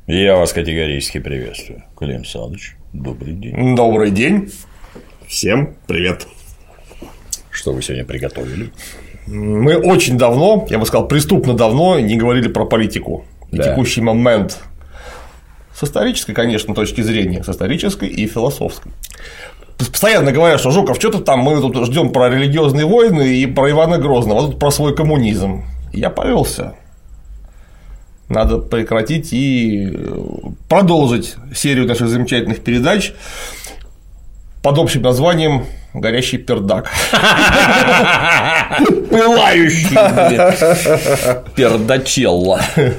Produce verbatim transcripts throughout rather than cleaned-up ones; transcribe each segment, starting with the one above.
Я вас категорически приветствую. Клим Александрович, добрый день. Добрый день. Всем привет. Что вы сегодня приготовили? Мы очень давно, я бы сказал, преступно давно не говорили про политику. Да. Текущий момент. С исторической, конечно, точки зрения, с исторической и философской. Постоянно говорят, что Жуков, что-то там мы тут ждем про религиозные войны и про Ивана Грозного, а тут про свой коммунизм. Я повелся. Надо прекратить и продолжить серию наших замечательных передач под общим названием «Горящий пердак». Пылающий пердачелло.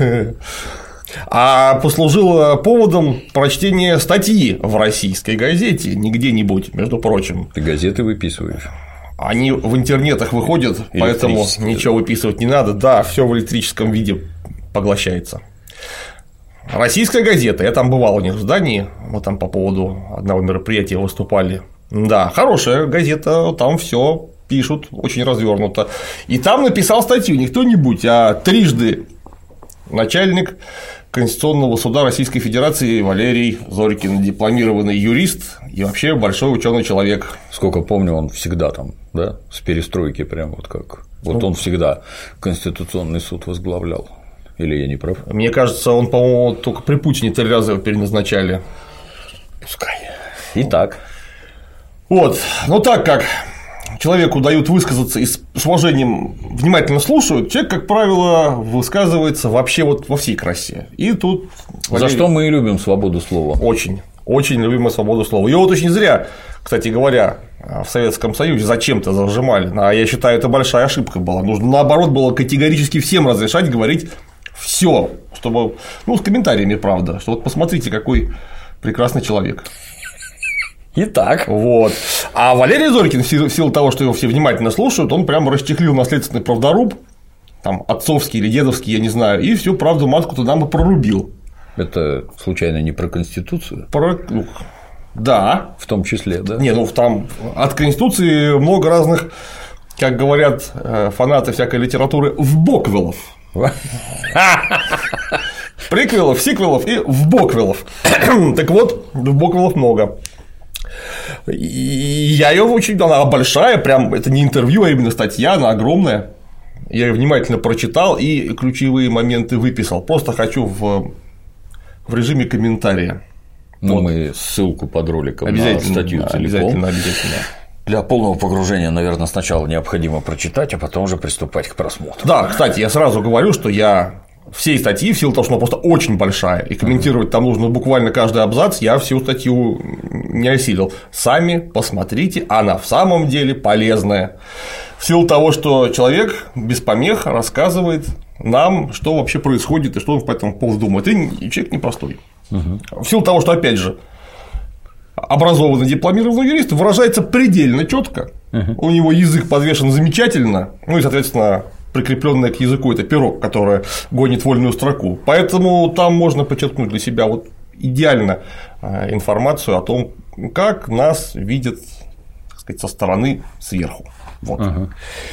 А послужило поводом прочтения статьи в российской газете, не где-нибудь, между прочим. Ты газеты выписываешь? Они в интернетах выходят, поэтому ничего выписывать не надо. Да, все в электрическом виде поглощается. Российская газета, я там бывал у них в здании, мы там по поводу одного мероприятия выступали. Да, хорошая газета, там все пишут очень развернуто. И там написал статью не кто-нибудь, а трижды начальник Конституционного суда Российской Федерации Валерий Зорькин, дипломированный юрист и вообще большой ученый человек. Сколько помню, он всегда там, да, с перестройки прям вот как. Вот ну, он всегда Конституционный суд возглавлял. Или я не прав? Мне кажется, он, по-моему, только при Путине три раза его переназначали. Пускай. Итак. Вот. Ну так как человеку дают высказаться и с уважением внимательно слушают, человек, как правило, высказывается вообще вот во всей красе. И тут. За что мы и любим свободу слова. Очень. Очень любим свободу слова. Ее вот очень зря, кстати говоря, в Советском Союзе зачем-то зажимали. А я считаю, это большая ошибка была. Нужно, наоборот, было категорически всем разрешать говорить все, чтобы. Ну, с комментариями, правда. Что вот посмотрите, какой прекрасный человек. Итак. Вот. А Валерий Зорькин, в силу того, что его все внимательно слушают, он прям расчехлил наследственный правдоруб, там, отцовский или дедовский, я не знаю, и всю правду матку-то нам и прорубил. Это случайно не про Конституцию? Про. Ну, да. В том числе, да? Не, ну там от Конституции много разных, как говорят фанаты всякой литературы, вбоквелов. Приквелов, сиквелов и вбоквелов. Так вот, вбоквелов много. И я ее очень, она большая, прям это не интервью, а именно статья, она огромная. Я ее внимательно прочитал и ключевые моменты выписал. Просто хочу в, в режиме комментария. Ну, вот. Мы ссылку под роликом на статью да, целиком. Обязательно, обязательно. Для полного погружения, наверное, сначала необходимо прочитать, а потом уже приступать к просмотру. Да, кстати, я сразу говорю, что я всей статьи, в силу того, что она просто очень большая, и комментировать там нужно буквально каждый абзац, я всю статью не осилил. Сами посмотрите, она в самом деле полезная. В силу того, что человек без помех рассказывает нам, что вообще происходит и что он по этому поводу думает. И человек непростой. Угу. В силу того, что, опять же, образованный дипломированный юрист выражается предельно четко, uh-huh. у него язык подвешен замечательно, ну и, соответственно, прикрепленное к языку это перо, которое гонит вольную строку. Поэтому там можно подчеркнуть для себя вот идеально информацию о том, как нас видят, так сказать, со стороны сверху. Вот. Uh-huh.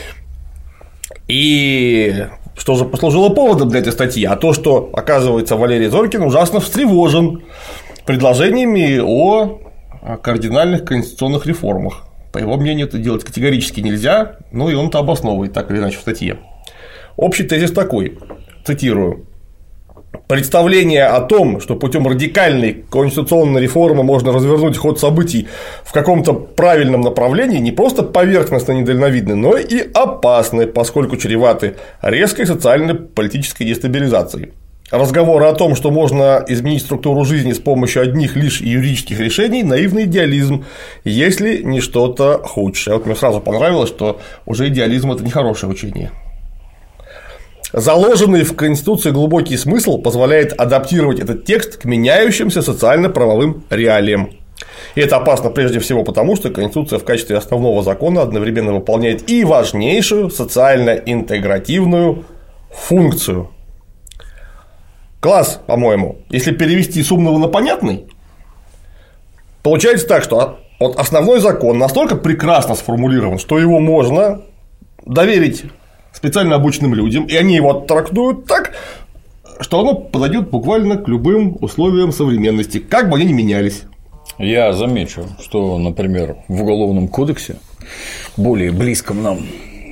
И что же послужило поводом для этой статьи? А то, что, оказывается, Валерий Зорькин ужасно встревожен предложениями о кардинальных конституционных реформах. По его мнению, это делать категорически нельзя, ну и он это обосновывает так или иначе в статье. Общий тезис такой, цитирую: представление о том, что путем радикальной конституционной реформы можно развернуть ход событий в каком-то правильном направлении, не просто поверхностно недальновидны, но и опасны, поскольку чреваты резкой социально-политической дестабилизацией. Разговоры о том, что можно изменить структуру жизни с помощью одних лишь юридических решений – наивный идеализм, если не что-то худшее. Вот мне сразу понравилось, что уже идеализм – это нехорошее учение. Заложенный в Конституции глубокий смысл позволяет адаптировать этот текст к меняющимся социально-правовым реалиям. И это опасно прежде всего потому, что Конституция в качестве основного закона одновременно выполняет и важнейшую социально-интегративную функцию. Класс, по-моему, если перевести с умного на понятный, получается так, что вот основной закон настолько прекрасно сформулирован, что его можно доверить специально обученным людям, и они его трактуют так, что оно подойдет буквально к любым условиям современности, как бы они ни менялись. Я замечу, что, например, в Уголовном кодексе, более близком нам,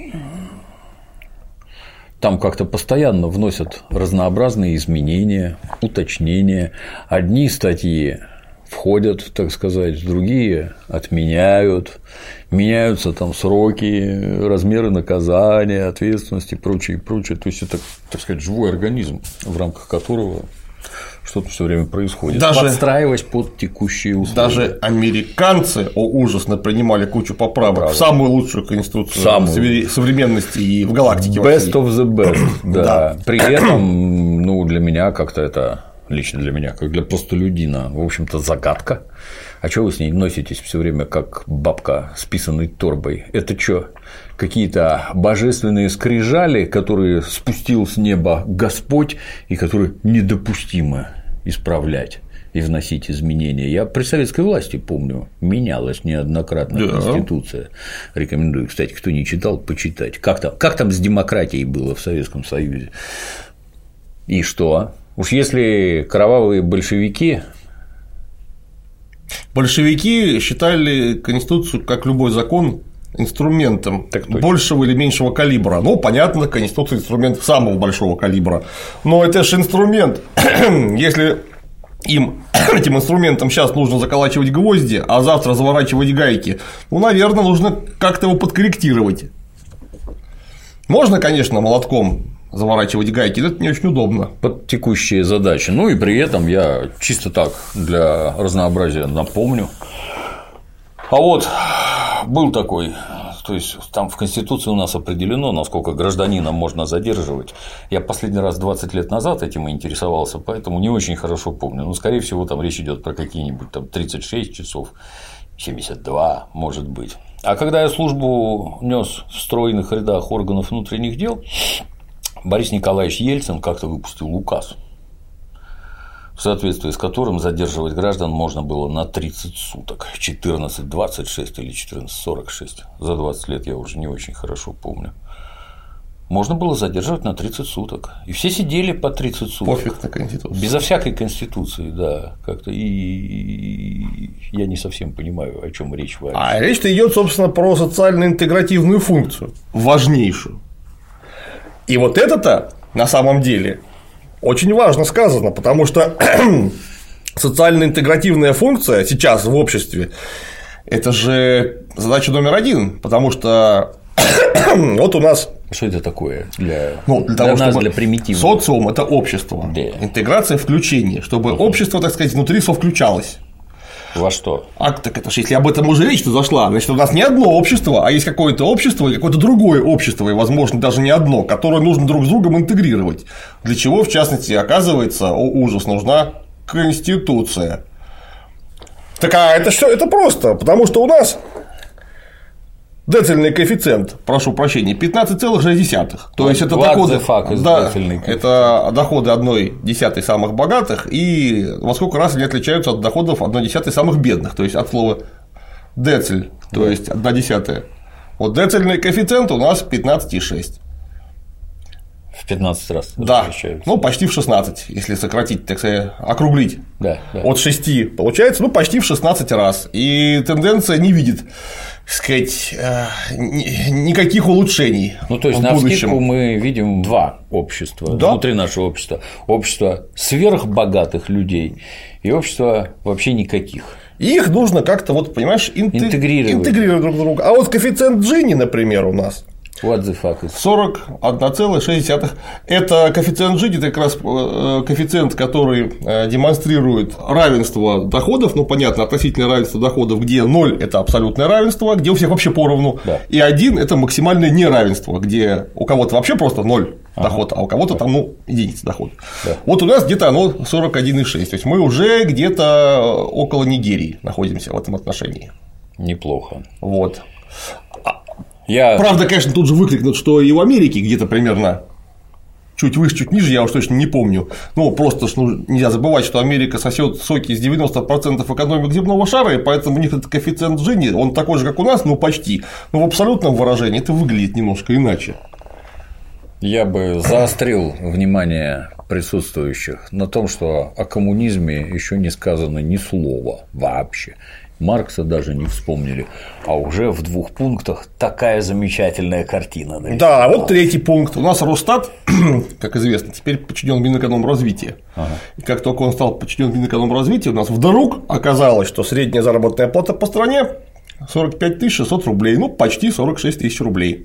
там как-то постоянно вносят разнообразные изменения, уточнения. Одни статьи входят, так сказать, другие отменяют, меняются там сроки, размеры наказания, ответственности и прочее, и прочее. То есть это, так сказать, живой организм, в рамках которого что-то все время происходит. Даже, подстраиваясь под текущие условия. Даже американцы, о ужас, принимали кучу поправок Правда. в самую лучшую конституцию самую. современности и в галактике. Best of the best, да. да. При этом, ну, для меня как-то это, лично для меня, как для простолюдина, в общем-то, загадка. А что вы с ней носитесь все время, как бабка с писаной торбой? Это что? Какие-то божественные скрижали, которые спустил с неба Господь и которые недопустимо исправлять и вносить изменения. Я при советской власти помню, менялась неоднократно да. Конституция. Рекомендую, кстати, кто не читал, почитать. Как там, как там с демократией было в Советском Союзе? И что? Уж если кровавые большевики. Большевики считали Конституцию, как любой закон, инструментом большего или меньшего калибра. Ну, понятно, Конституция – инструмент самого большого калибра. Но это же инструмент. Если им, этим инструментом, сейчас нужно заколачивать гвозди, а завтра заворачивать гайки, ну, наверное, нужно как-то его подкорректировать. Можно, конечно, молотком заворачивать гайки, но это не очень удобно. Под текущие задачи. Ну и при этом я чисто так для разнообразия напомню. А вот был такой, то есть там в Конституции у нас определено, насколько гражданина можно задерживать. Я последний раз двадцать лет назад этим интересовался, поэтому не очень хорошо помню. Но, скорее всего, там речь идет про какие-нибудь там тридцать шесть часов, семьдесят два, может быть. А когда я службу нес в стройных рядах органов внутренних дел, Борис Николаевич Ельцин как-то выпустил указ, в соответствии с которым задерживать граждан можно было на тридцать суток, четырнадцать двадцать шесть или четырнадцать сорок шесть, за двадцать лет я уже не очень хорошо помню. Можно было задерживать на тридцать суток, и все сидели по тридцать суток. Пофиг на Конституцию. Безо всякой Конституции, да, как-то, и я не совсем понимаю, о чем речь вообще. А речь-то идет, собственно, про социально-интегративную функцию, важнейшую. И вот это-то на самом деле очень важно сказано, потому что социально-интегративная функция сейчас в обществе – это же задача номер один, потому что вот у нас… Что это такое для, ну, для, того, для нас, чтобы для примитивного? Социум – это общество, да. Интеграция – включение, чтобы угу. общество, так сказать, внутри совключалось. Во что? А так это же, если об этом уже речь-то зашла, значит, у нас не одно общество, а есть какое-то общество или какое-то другое общество, и, возможно, даже не одно, которое нужно друг с другом интегрировать. Для чего, в частности, оказывается, о ужас, нужна Конституция. Так а это что? Это просто, потому что у нас децельный коэффициент, прошу прощения, пятнадцать целых шесть десятых. То есть это доходы, да, это доходы одной десятой самых богатых, и во сколько раз они отличаются от доходов одной десятой самых бедных, то есть от слова децель, то есть одна десятая. Вот децельный коэффициент у нас пятнадцать целых шесть десятых. В пятнадцать раз. Да, ну почти в шестнадцать, если сократить, так сказать, округлить. Да, да. От шести получается, ну почти в шестнадцать раз. И тенденция не видит, так сказать, никаких улучшений. Ну, то есть, в на будущем. вскидку мы видим два общества, да? Внутри нашего общества. Общество сверхбогатых людей и общество вообще никаких. И их нужно как-то, вот, понимаешь, интег... интегрировать. интегрировать друг друга. А вот коэффициент Джини, например, у нас What the fuck is... сорок одна целая шесть десятых. Это коэффициент Джини, это как раз коэффициент, который демонстрирует равенство доходов, ну, понятно, относительное равенство доходов, где ноль – это абсолютное равенство, где у всех вообще поровну, да. И один – это максимальное неравенство, где у кого-то вообще просто ноль ага. доход, а у кого-то там, ну, единица доход. Да. Вот у нас где-то оно сорок один целых шесть десятых, то есть мы уже где-то около Нигерии находимся в этом отношении. Неплохо. Вот. Я... Правда, конечно, тут же выкрикнут, что и в Америке где-то примерно чуть выше, чуть ниже, я уж точно не помню. Ну, просто ну, нельзя забывать, что Америка сосет соки из девяноста процентов экономик земного шара, и поэтому у них этот коэффициент Джини, он такой же, как у нас, ну почти. Но в абсолютном выражении это выглядит немножко иначе. Я бы заострил внимание присутствующих на том, что о коммунизме еще не сказано ни слова вообще. Маркса даже не вспомнили, а уже в двух пунктах такая замечательная картина. Да, вот третий пункт. У нас Росстат, как известно, теперь подчинен Минэкономразвития. Ага. И как только он стал подчинен Минэкономразвития, у нас вдруг оказалось, что средняя заработная плата по стране сорок пять тысяч шестьсот рублей, ну почти сорок шесть тысяч рублей.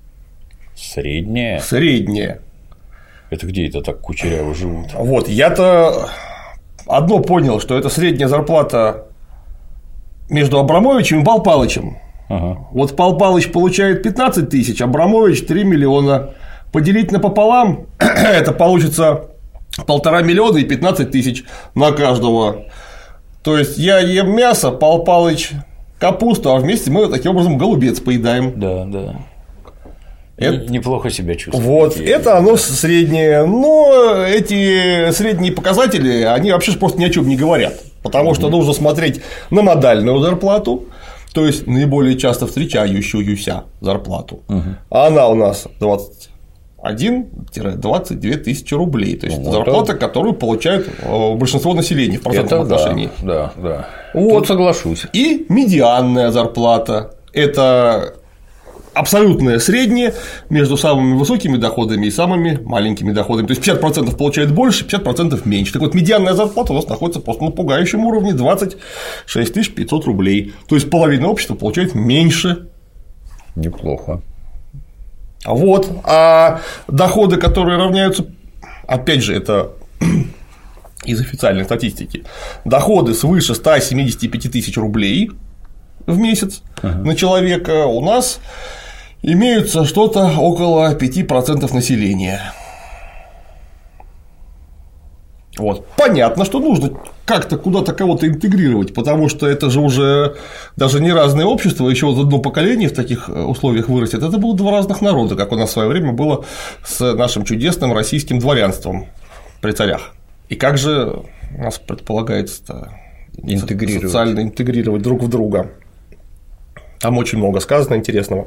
Средняя? Средняя. Это где это так кучеряво живут? Вот, я-то одно понял, что это средняя зарплата между Абрамовичем и Пал Палычем. Ага. Вот Пал Палыч получает пятнадцать тысяч, Абрамович три миллиона. Поделить напополам – это получится полтора миллиона и пятнадцать тысяч на каждого. То есть я ем мясо, Пал Палыч капусту, а вместе мы таким образом голубец поедаем. Да, да. Это... Неплохо себя чувствует. Вот, это оно среднее. Но эти средние показатели, они вообще просто ни о чем не говорят. Потому что нужно смотреть на модальную зарплату, то есть наиболее часто встречающуюся зарплату. Угу. А она у нас двадцать один — двадцать две тысячи рублей. То есть вот зарплата, это... которую получает большинство населения в процентном это отношении. Да, да, да. Вот. Тут соглашусь. И медианная зарплата – это абсолютное среднее между самыми высокими доходами и самыми маленькими доходами. То есть пятьдесят процентов получает больше, пятьдесят процентов меньше. Так вот, медианная зарплата у нас находится просто на пугающем уровне двадцать шесть тысяч пятьсот рублей. То есть половина общества получает меньше. Неплохо. Вот. А доходы, которые равняются, опять же, это из официальной статистики, доходы свыше ста семидесяти пяти тысяч рублей в месяц uh-huh. на человека у нас имеются что-то около пяти процентов населения. Вот. Понятно, что нужно как-то куда-то кого-то интегрировать, потому что это же уже даже не разные общества, еще вот одно поколение в таких условиях вырастет. Это будут два разных народа, как у нас в свое время было с нашим чудесным российским дворянством при царях. И как же у нас предполагается интегрировать. социально интегрировать друг в друга? Там очень много сказано интересного.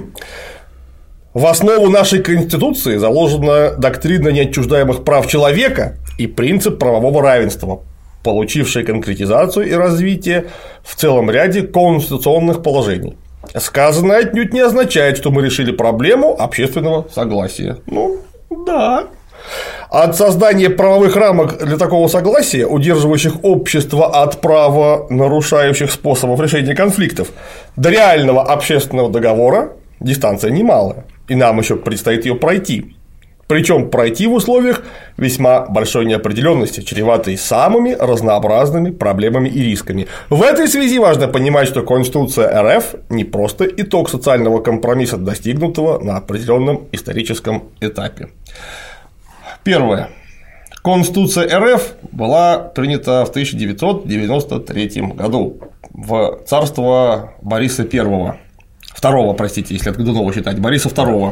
В основу нашей Конституции заложена доктрина неотчуждаемых прав человека и принцип правового равенства, получивший конкретизацию и развитие в целом ряде конституционных положений. Сказанное отнюдь не означает, что мы решили проблему общественного согласия. Ну, да. От создания правовых рамок для такого согласия, удерживающих общество от права нарушающих способов решения конфликтов, до реального общественного договора дистанция немалая, и нам еще предстоит ее пройти. Причем пройти в условиях весьма большой неопределенности, чреватой самыми разнообразными проблемами и рисками. В этой связи важно понимать, что Конституция эр эф не просто итог социального компромисса, достигнутого на определенном историческом этапе. Первое. Конституция эр эф была принята в тысяча девятьсот девяносто третьем году в царство Бориса Первого. Второго, простите, если от Годунова считать, Бориса Второго.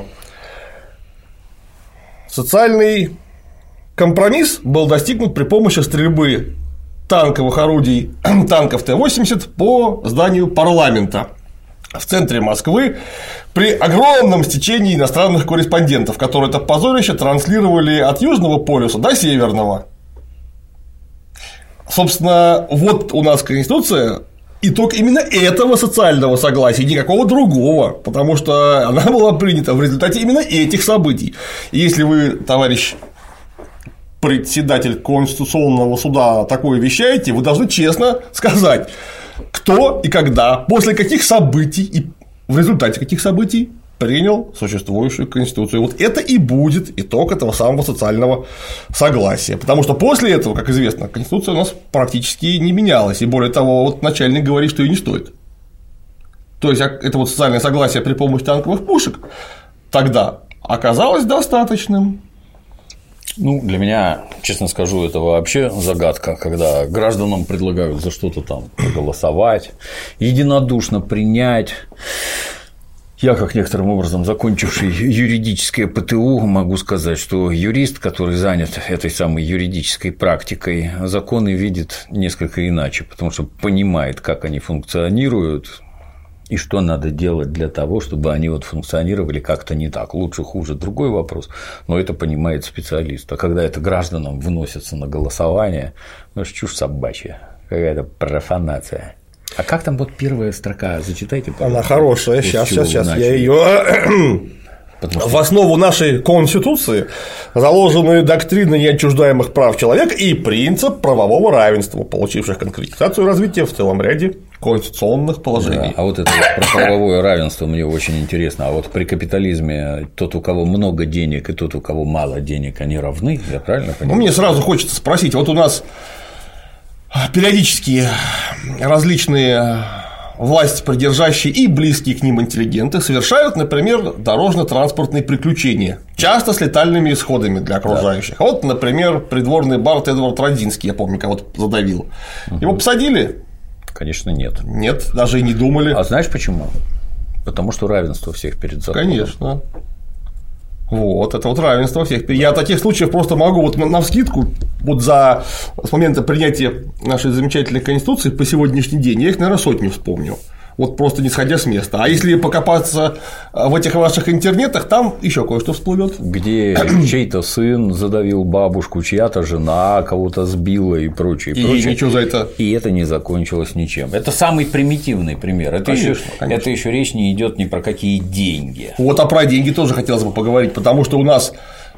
Социальный компромисс был достигнут при помощи стрельбы танковых орудий, танков Т восемьдесят по зданию парламента в центре Москвы при огромном стечении иностранных корреспондентов, которые это позорище транслировали от Южного полюса до Северного. Собственно, вот у нас Конституция – итог именно этого социального согласия, никакого другого, потому что она была принята в результате именно этих событий. И если вы, товарищ председатель Конституционного суда, такое вещаете, вы должны честно сказать, кто и когда, после каких событий и в результате каких событий принял существующую Конституцию. Вот это и будет итог этого самого социального согласия. Потому что после этого, как известно, Конституция у нас практически не менялась. И более того, вот начальник говорит, что и не стоит. То есть это вот социальное согласие при помощи танковых пушек тогда оказалось достаточным. Ну, для меня, честно скажу, это вообще загадка, когда гражданам предлагают за что-то там проголосовать, единодушно принять. Я, как некоторым образом закончивший юридическое пэ тэ у, могу сказать, что юрист, который занят этой самой юридической практикой, законы видит несколько иначе, потому что понимает, как они функционируют, И что надо делать для того, чтобы они вот функционировали как-то не так, лучше, хуже, другой вопрос, но это понимает специалист. А когда это гражданам выносится на голосование, ну это чушь собачья, какая-то профанация. А как там вот первая строка? Зачитайте, пожалуйста. Она хорошая, сейчас, сейчас, сейчас, я ее. Что... В основу нашей Конституции заложены доктрины неотчуждаемых прав человека и принцип правового равенства, получивших конкретизацию и развитие в целом ряде конституционных положений. Да, а вот это про правовое равенство мне очень интересно. А вот при капитализме тот, у кого много денег, и тот, у кого мало денег, они равны, я правильно понимаю? Ну, мне сразу хочется спросить, вот у нас периодически различные власть придержащие и близкие к ним интеллигенты совершают, например, дорожно-транспортные приключения, часто с летальными исходами для окружающих. Да. Вот, например, придворный бард Эдвард Родзинский, я помню, кого-то задавил. Угу. Его посадили? Конечно, нет. Нет, даже и не думали. А знаешь почему? Потому что равенство всех перед законом. Конечно. Вот, это вот равенство всех. Я таких случаев просто могу вот навскидку, вот за с момента принятия нашей замечательной Конституции по сегодняшний день, я их, наверное, сотню вспомню. Вот просто не сходя с места. А если покопаться в этих ваших интернетах, там еще кое-что всплывет. Где чей-то сын задавил бабушку, чья-то жена кого-то сбила и прочее. И прочее. ничего за это. И это не закончилось ничем. Это самый примитивный пример. Это, конечно, еще, конечно. это еще речь не идет ни про какие деньги. Вот, а про деньги тоже хотелось бы поговорить, потому что у нас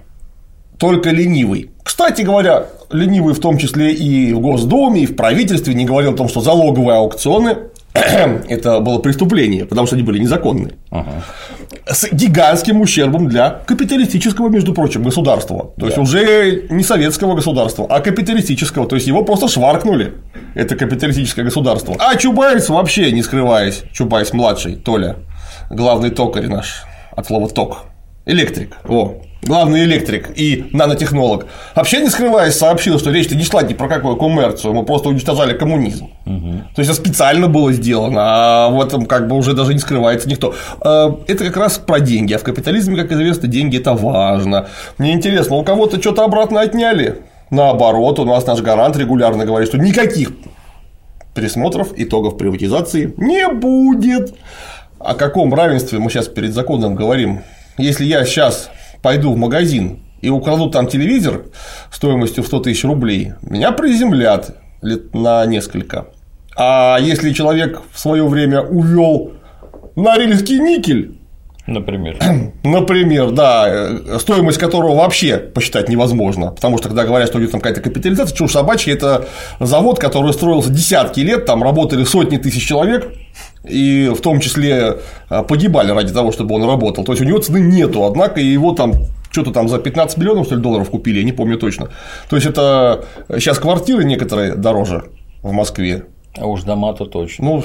только ленивый. Кстати говоря, ленивый в том числе и в Госдуме, и в правительстве не говорил о том, что залоговые аукционы это было преступление, потому что они были незаконны. Ага. С гигантским ущербом для капиталистического, между прочим, государства. То да. есть уже не советского государства, а капиталистического. То есть его просто шваркнули, это капиталистическое государство. А Чубайс вообще, не скрываясь, Чубайс младший, Толя, главный токарь наш, от слова ток, электрик, во. Главный электрик и нанотехнолог, вообще не скрываясь, сообщил, что речь-то не шла ни про какую коммерцию, мы просто уничтожали коммунизм. Угу. То есть это специально было сделано, а в этом как бы уже даже не скрывается никто. Это как раз про деньги, а в капитализме, как известно, деньги – это важно. Мне интересно, у кого-то что-то обратно отняли? Наоборот, у нас наш гарант регулярно говорит, что никаких пересмотров итогов приватизации не будет. О каком равенстве мы сейчас перед законом говорим? Если я сейчас пойду в магазин и украдут там телевизор стоимостью в сто тысяч рублей, меня приземлят лет на несколько. А если человек в свое время увел Норильский никель, например, например, да, стоимость которого вообще посчитать невозможно, потому что когда говорят, что идет там какая-то капитализация, чушь собачья, это завод, который строился десятки лет, там работали сотни тысяч человек, и в том числе погибали ради того, чтобы он работал. То есть у него цены нету, однако его там что-то там за пятнадцать миллионов что ли, долларов купили, я не помню точно. То есть это сейчас квартиры некоторые дороже в Москве. А уж дома-то точно. Ну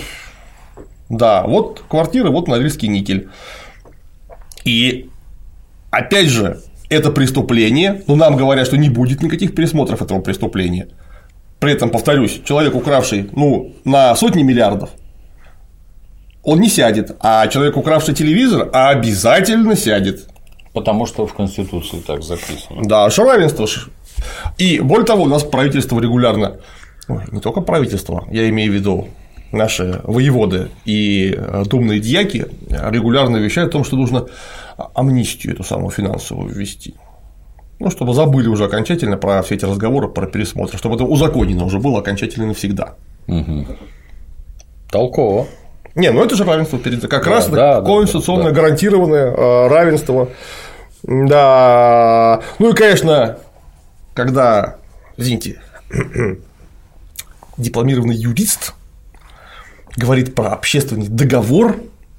да, вот квартиры, вот Норильский никель. И опять же, это преступление, но нам говорят, что не будет никаких пересмотров этого преступления. При этом, повторюсь, человек, укравший ну, на сотни миллиардов, он не сядет, а человек, укравший телевизор, обязательно сядет. Потому что в Конституции так записано. Да, что равенство. И более того, у нас правительство регулярно, ой, не только правительство, я имею в виду наши воеводы и думные дьяки регулярно вещают о том, что нужно амнистию эту самую финансовую ввести. Ну, чтобы забыли уже окончательно про все эти разговоры, про пересмотр, чтобы это узаконено уже было окончательно навсегда. Угу. Толково. Не, ну это же равенство перед как да, раз да, это конституционно да, да. гарантированное равенство. Да. Ну и, конечно, когда, извините, дипломированный юрист говорит про общественный договор.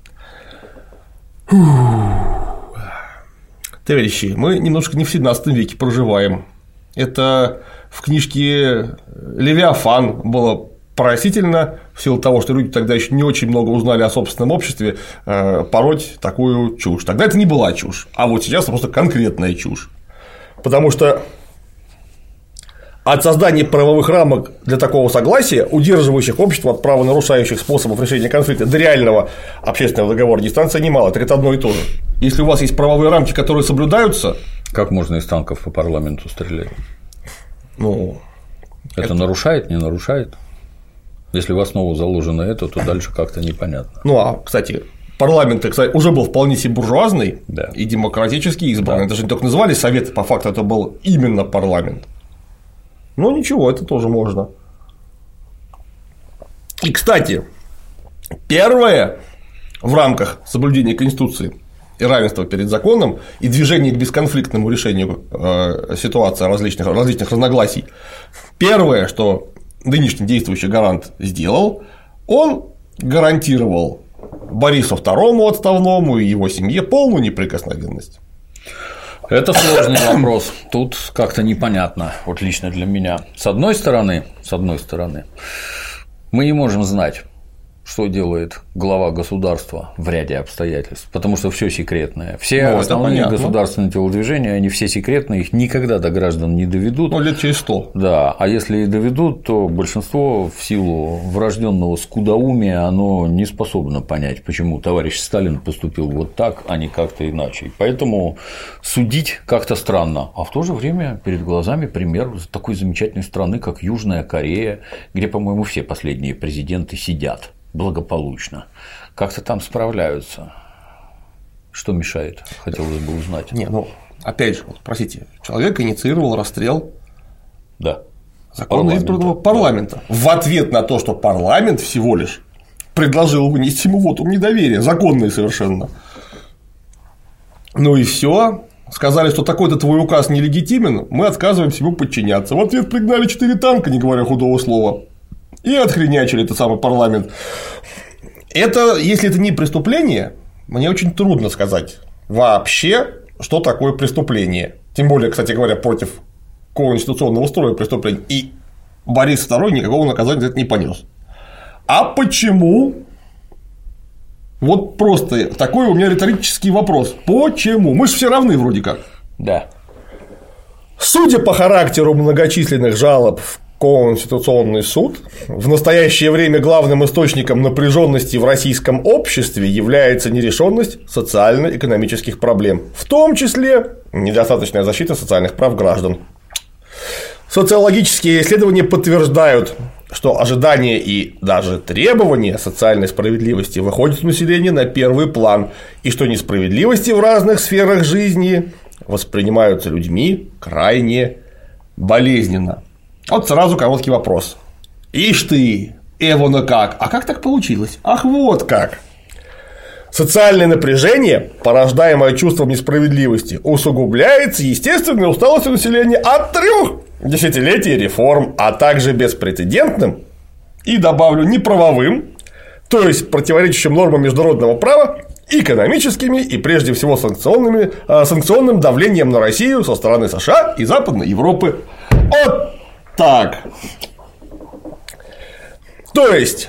Товарищи, мы немножко не в семнадцатом веке проживаем. Это в книжке «Левиафан» было простительно, в силу того, что люди тогда еще не очень много узнали о собственном обществе, пороть такую чушь. Тогда это не была чушь, а вот сейчас просто конкретная чушь. Потому что от создания правовых рамок для такого согласия, удерживающих общество от правонарушающих способов решения конфликта до реального общественного договора, дистанция немало, это одно и то же. Если у вас есть правовые рамки, которые соблюдаются. Как можно из танков по парламенту стрелять? Ну. Это, это... нарушает, не нарушает? Если в основу заложено это, то дальше как-то непонятно. Ну, а, кстати, парламент, кстати, уже был вполне себе буржуазный, да, и демократически избранный. Да. Это же не только называли совет, по факту это был именно парламент. Ну, ничего, это тоже можно. И, кстати, первое в рамках соблюдения Конституции и равенства перед законом и движения к бесконфликтному решению э, ситуации различных, различных разногласий, первое, что нынешний действующий гарант сделал, он гарантировал Борису второму отставному и его семье полную неприкосновенность. Это сложный вопрос. Тут как-то непонятно, вот лично для меня. С одной стороны, с одной стороны, мы не можем знать, что делает глава государства в ряде обстоятельств, потому что все секретное. Все ну, основные государственные телодвижения, они все секретные, их никогда до граждан не доведут. Ну, лет через сто. Да, а если и доведут, то большинство в силу врожденного скудоумия оно не способно понять, почему товарищ Сталин поступил вот так, а не как-то иначе. Поэтому судить как-то странно. А в то же время перед глазами пример такой замечательной страны, как Южная Корея, где, по-моему, все последние президенты сидят благополучно. Как-то там справляются. Что мешает? Хотелось бы узнать. Не, ну, опять же, вот, простите, человек инициировал расстрел да. законно избранного парламента. Да. В ответ на то, что парламент всего лишь предложил вынести ему вотум недоверия, законный совершенно. Ну и все. Сказали, что такой-то твой указ нелегитимен, мы отказываемся ему подчиняться. В ответ пригнали четыре танка, не говоря худого слова. И отхренячили этот самый парламент. Это, если это не преступление, мне очень трудно сказать вообще, что такое преступление. Тем более, кстати говоря, против конституционного строя преступления. И Борис второй никакого наказания за это не понес. А почему? Вот просто такой у меня риторический вопрос. Почему? Мы же все равны вроде как. Да. Судя по характеру многочисленных жалоб в Конституционный суд, в настоящее время главным источником напряженности в российском обществе является нерешенность социально-экономических проблем, в том числе недостаточная защита социальных прав граждан. Социологические исследования подтверждают, что ожидания и даже требования социальной справедливости выходят у населения на первый план, и что несправедливости в разных сферах жизни воспринимаются людьми крайне болезненно. Вот сразу короткий вопрос. Ишь ты, Эвона как? А как так получилось? Ах, вот как. Социальное напряжение, порождаемое чувством несправедливости, усугубляется естественной усталостью населения от трех десятилетий реформ, а также беспрецедентным и, добавлю, неправовым, то есть противоречащим нормам международного права, экономическими и прежде всего санкционными, санкционным давлением на Россию со стороны США и Западной Европы. Вот так. То есть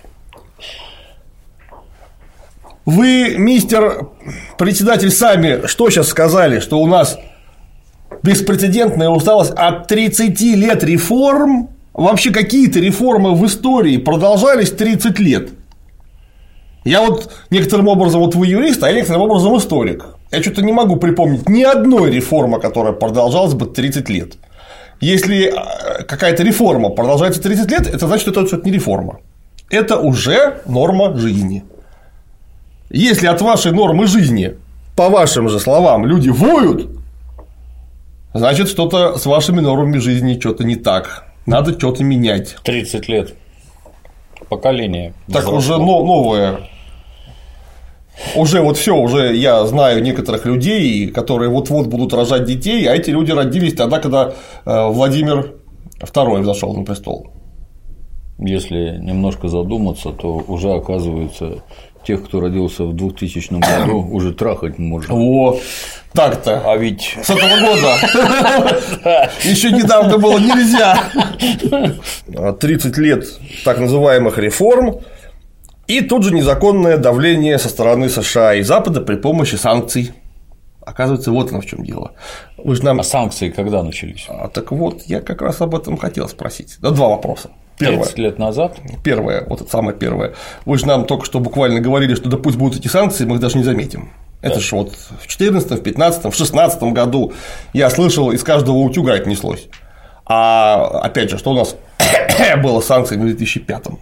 вы, мистер председатель, сами что сейчас сказали, что у нас беспрецедентная усталость от тридцати лет реформ? Вообще какие-то реформы в истории продолжались тридцать лет. Я вот некоторым образом, вот вы юрист, а я некоторым образом историк. Я что-то не могу припомнить ни одной реформы, которая продолжалась бы тридцать лет. Если какая-то реформа продолжается тридцать лет, это значит, что это не реформа. Это уже норма жизни. Если от вашей нормы жизни, по вашим же словам, люди воют, значит, что-то с вашими нормами жизни что-то не так. Надо что-то менять. тридцать лет. Поколение. Так взрослого. Уже новое. Уже вот все, уже я знаю некоторых людей, которые вот-вот будут рожать детей, а эти люди родились тогда, когда Владимир второй взошел на престол. Если немножко задуматься, то уже оказывается, тех, кто родился в двухтысячном году, уже трахать можно. О, так-то. А ведь с этого года еще недавно было нельзя. тридцать лет так называемых реформ. И тут же незаконное давление со стороны США и Запада при помощи санкций. Оказывается, вот оно в чем дело. Вы же нам... А санкции когда начались? А, так вот, я как раз об этом хотел спросить. Да, два вопроса. Первое. тридцать лет назад? Первое, вот это самое первое. Вы же нам только что буквально говорили, что да пусть будут эти санкции, мы их даже не заметим. Да. Это же вот в четырнадцатом, в пятнадцатом, в шестнадцатом году я слышал, из каждого утюга это неслось. А опять же, что у нас было санкциями в две тысячи пятом.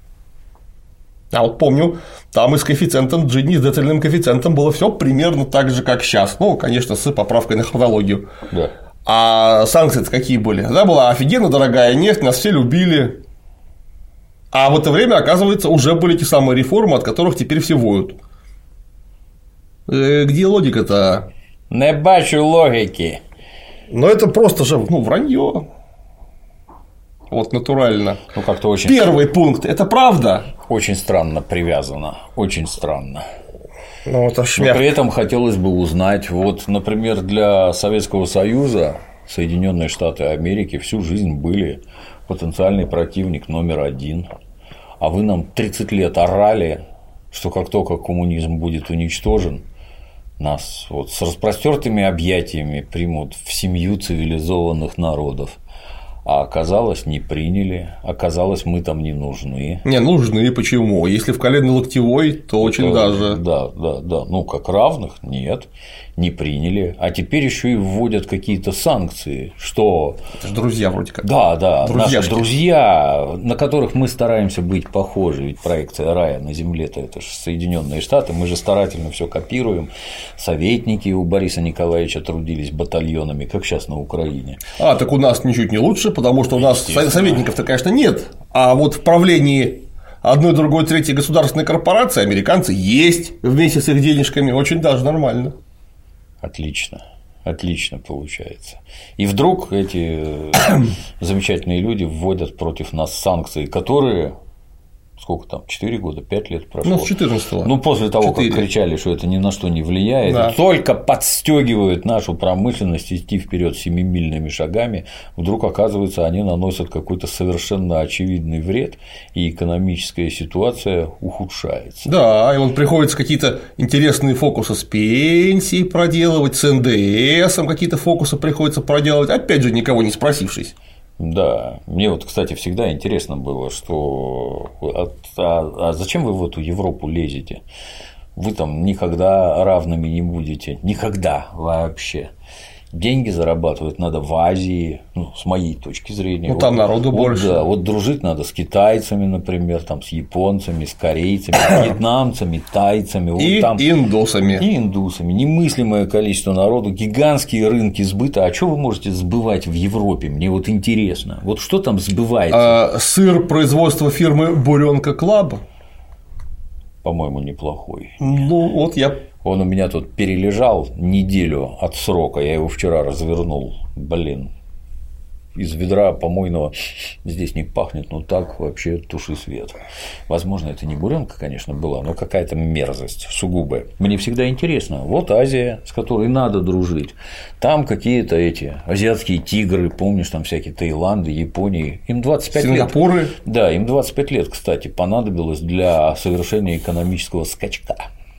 А вот помню, там и с коэффициентом Джини, с децельным коэффициентом было все примерно так же, как сейчас. Ну, конечно, с поправкой на хронологию. Да. А санкции-то какие были? Да, была офигенно дорогая нефть, нас все любили. А в это время, оказывается, уже были те самые реформы, от которых теперь все воют. Э, где логика-то? Не бачу логики. Но это просто же, ну, вранье. Вот натурально. Ну, как-то очень. Первый пункт – это правда. Очень странно привязано. Очень странно. Ну, это шмяк. Но при этом хотелось бы узнать, вот, например, для Советского Союза Соединенные Штаты Америки всю жизнь были потенциальный противник номер один. А вы нам тридцать лет орали, что как только коммунизм будет уничтожен, нас вот с распростертыми объятиями примут в семью цивилизованных народов. А оказалось, не приняли, оказалось, мы там не нужны. Не нужны, почему? Если в колено-локтевой, то очень Это, даже. Да, да, да. Ну, как равных, нет, не приняли. А теперь еще и вводят какие-то санкции, что. Это же друзья вроде как. Да, да, Друзьяшки. Наши друзья, на которых мы стараемся быть похожи. Ведь проекция рая на земле-то это же Соединенные Штаты. Мы же старательно все копируем. Советники у Бориса Николаевича трудились батальонами, как сейчас на Украине. А, так у нас ничуть не лучше, потому что у нас советников-то, конечно, нет. А вот в правлении одной, другой, третьей государственной корпорации американцы есть вместе с их денежками, очень даже нормально. Отлично, отлично получается. И вдруг эти замечательные люди вводят против нас санкции, которые. Сколько там, четыре года, пять лет прошло. Ну, с четырнадцатого. Ну, после того, четыре. Как кричали, что это ни на что не влияет, да. Только подстегивают нашу промышленность идти вперед семимильными шагами, вдруг, оказывается, они наносят какой-то совершенно очевидный вред, и экономическая ситуация ухудшается. Да, и вот приходится какие-то интересные фокусы с пенсией проделывать, с эн дэ эсом какие-то фокусы приходится проделывать, опять же, никого не спросившись. Да, мне вот, кстати, всегда интересно было, что а, а зачем вы в эту Европу лезете? Вы там никогда равными не будете, никогда вообще. Деньги зарабатывать надо в Азии, ну, с моей точки зрения. Ну, вот, там народу вот, больше. Да, вот дружить надо с китайцами, например, там, с японцами, с корейцами, с вьетнамцами, тайцами. Вот и там, индусами. И индусами. Немыслимое количество народу, гигантские рынки сбыта. А что вы можете сбывать в Европе? Мне вот интересно. Вот что там сбывается? А, сыр производства фирмы Буренка Клаб. По-моему, неплохой. Ну, вот я. Он у меня тут перележал неделю от срока, я его вчера развернул, блин, из ведра помойного здесь не пахнет, ну так вообще туши свет. Возможно, это не буренка, конечно, была, но какая-то мерзость сугубая. Мне всегда интересно, вот Азия, с которой надо дружить, там какие-то эти азиатские тигры, помнишь, там всякие Таиланды, Японии, им двадцать пять Сингапуры. лет. Да, им двадцать пять лет, кстати, понадобилось для совершения экономического скачка.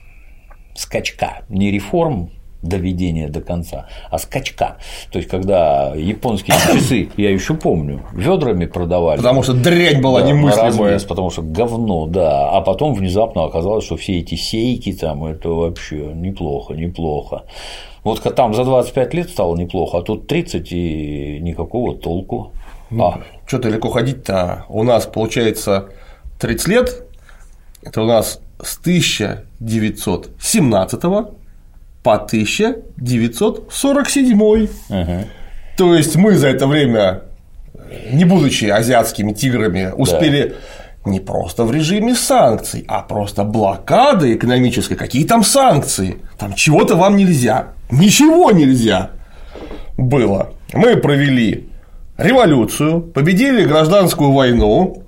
Скачка, не реформ доведения до конца, а скачка. То есть, когда японские часы, я еще помню, ведрами продавали. Потому что дрянь была, да, немыслимая. Потому что говно, да. А потом внезапно оказалось, что все эти сейки там это вообще неплохо, неплохо. Вот там за двадцать пять лет стало неплохо, а тут тридцать и никакого толку. Ну, а. Что далеко ходить-то? У нас получается тридцать лет. Это у нас с тысяча девятьсот семнадцатого по тысяча девятьсот сорок седьмой. Uh-huh. То есть мы за это время, не будучи азиатскими тиграми, успели да. не просто в режиме санкций, а просто блокады экономической. Какие там санкции? Там чего-то вам нельзя. Ничего нельзя было. Мы провели революцию, победили гражданскую войну.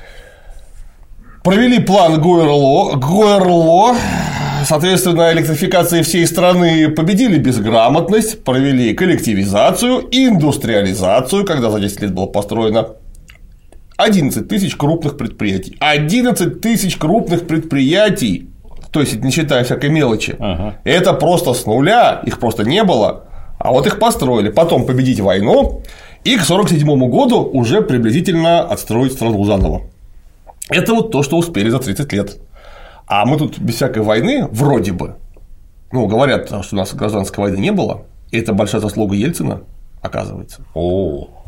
Провели план Гуэрло, Гуэрло, соответственно, электрификации всей страны, победили безграмотность, провели коллективизацию, индустриализацию, когда за десять лет было построено одиннадцать тысяч крупных предприятий. одиннадцать тысяч крупных предприятий, то есть, не считая всякой мелочи, ага. Это просто с нуля, их просто не было, а вот их построили. Потом победить войну и к сорок седьмому году уже приблизительно отстроить страну заново. Это вот то, что успели за тридцать лет. А мы тут без всякой войны, вроде бы, ну, говорят, что у нас гражданской войны не было, и это большая заслуга Ельцина, оказывается. О,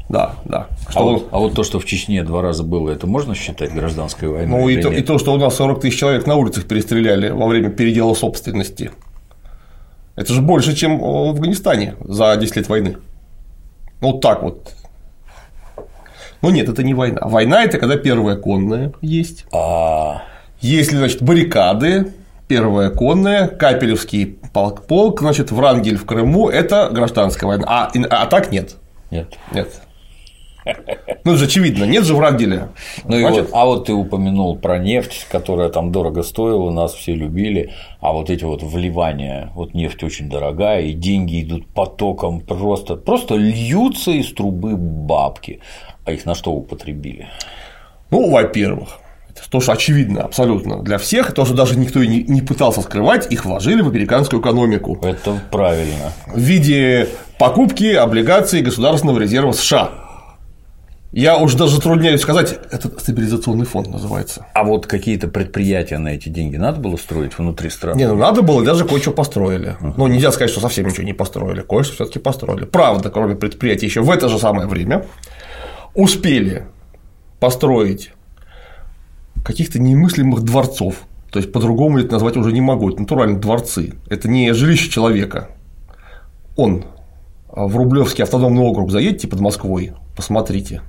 Да, да. А вот, а вот то, что в Чечне два раза было, это можно считать гражданской войной? Ну и то, и то, что у нас сорок тысяч человек на улицах перестреляли во время передела собственности. Это же больше, чем в Афганистане за десять лет войны. Вот так вот. Ну нет, это не война. Война – это когда первая конная есть. А... Если, значит, баррикады, первая конная, Капелевский полк, полк, значит, Врангель в Крыму – это гражданская война. А, а так нет. Нет. Нет. Ну, это же очевидно, нет же Врангеля. Ну и вот, а вот ты упомянул про нефть, которая там дорого стоила, нас все любили, а вот эти вот вливания, вот нефть очень дорогая, и деньги идут потоком, просто, просто льются из трубы бабки, а их на что употребили? Ну, во-первых, это тоже очевидно абсолютно для всех, то, что даже никто и не, не пытался скрывать, их вложили в американскую экономику. Это правильно. В виде покупки облигаций Государственного резерва США. Я уже даже затрудняюсь сказать, это стабилизационный фонд называется. А вот какие-то предприятия на эти деньги надо было строить внутри страны? Не, ну надо было, даже кое-что построили. Uh-huh. Ну, нельзя сказать, что совсем ничего не построили, кое-что все-таки построили. Правда, кроме предприятий, еще в это же самое время успели построить каких-то немыслимых дворцов. То есть по-другому это назвать уже не могу. Это натурально дворцы. Это не жилище человека. Он в Рублевский автономный округ заедьте под Москвой, посмотрите.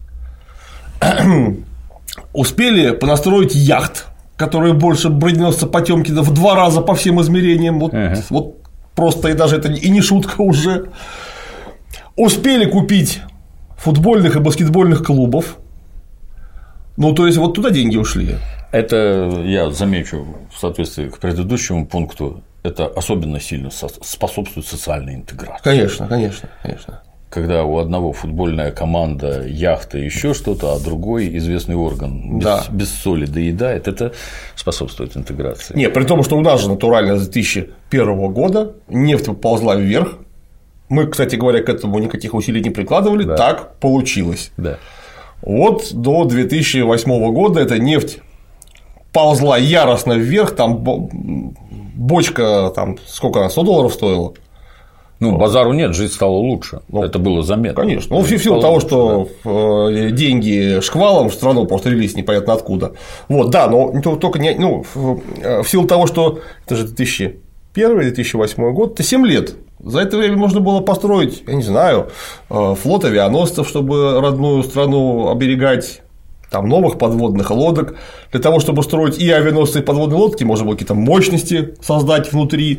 Успели понастроить яхт, которые больше броненосца Потёмкина в два раза по всем измерениям. Вот, ага. вот просто и даже это и не шутка уже. Успели купить футбольных и баскетбольных клубов. Ну, то есть, вот туда деньги ушли. Это, я замечу, в соответствии к предыдущему пункту, это особенно сильно способствует социальной интеграции. Конечно, конечно, конечно. Когда у одного футбольная команда, яхта, еще что-то, а другой известный орган без, да. без соли доедает, это способствует интеграции. Не, при том, что у нас же натурально с две тысячи первого года нефть поползла вверх. Мы, кстати говоря, к этому никаких усилий не прикладывали, да. так получилось. Да. Вот до две тысячи восьмого года эта нефть ползла яростно вверх, там бочка, там сколько она, сто долларов стоила? Ну, базару нет, жить стало лучше. Ну, это было заметно. Конечно. Ну, в силу того, лучше, что да. деньги шквалом в страну просто лились непонятно откуда. Вот, да, но только не. Ну, в силу того, что это же две тысячи первый - две тысячи восьмой год, это семь лет. За это время можно было построить, я не знаю, флот авианосцев, чтобы родную страну оберегать, там новых подводных лодок. Для того, чтобы строить и авианосцы, и подводные лодки, можно было какие-то мощности создать внутри.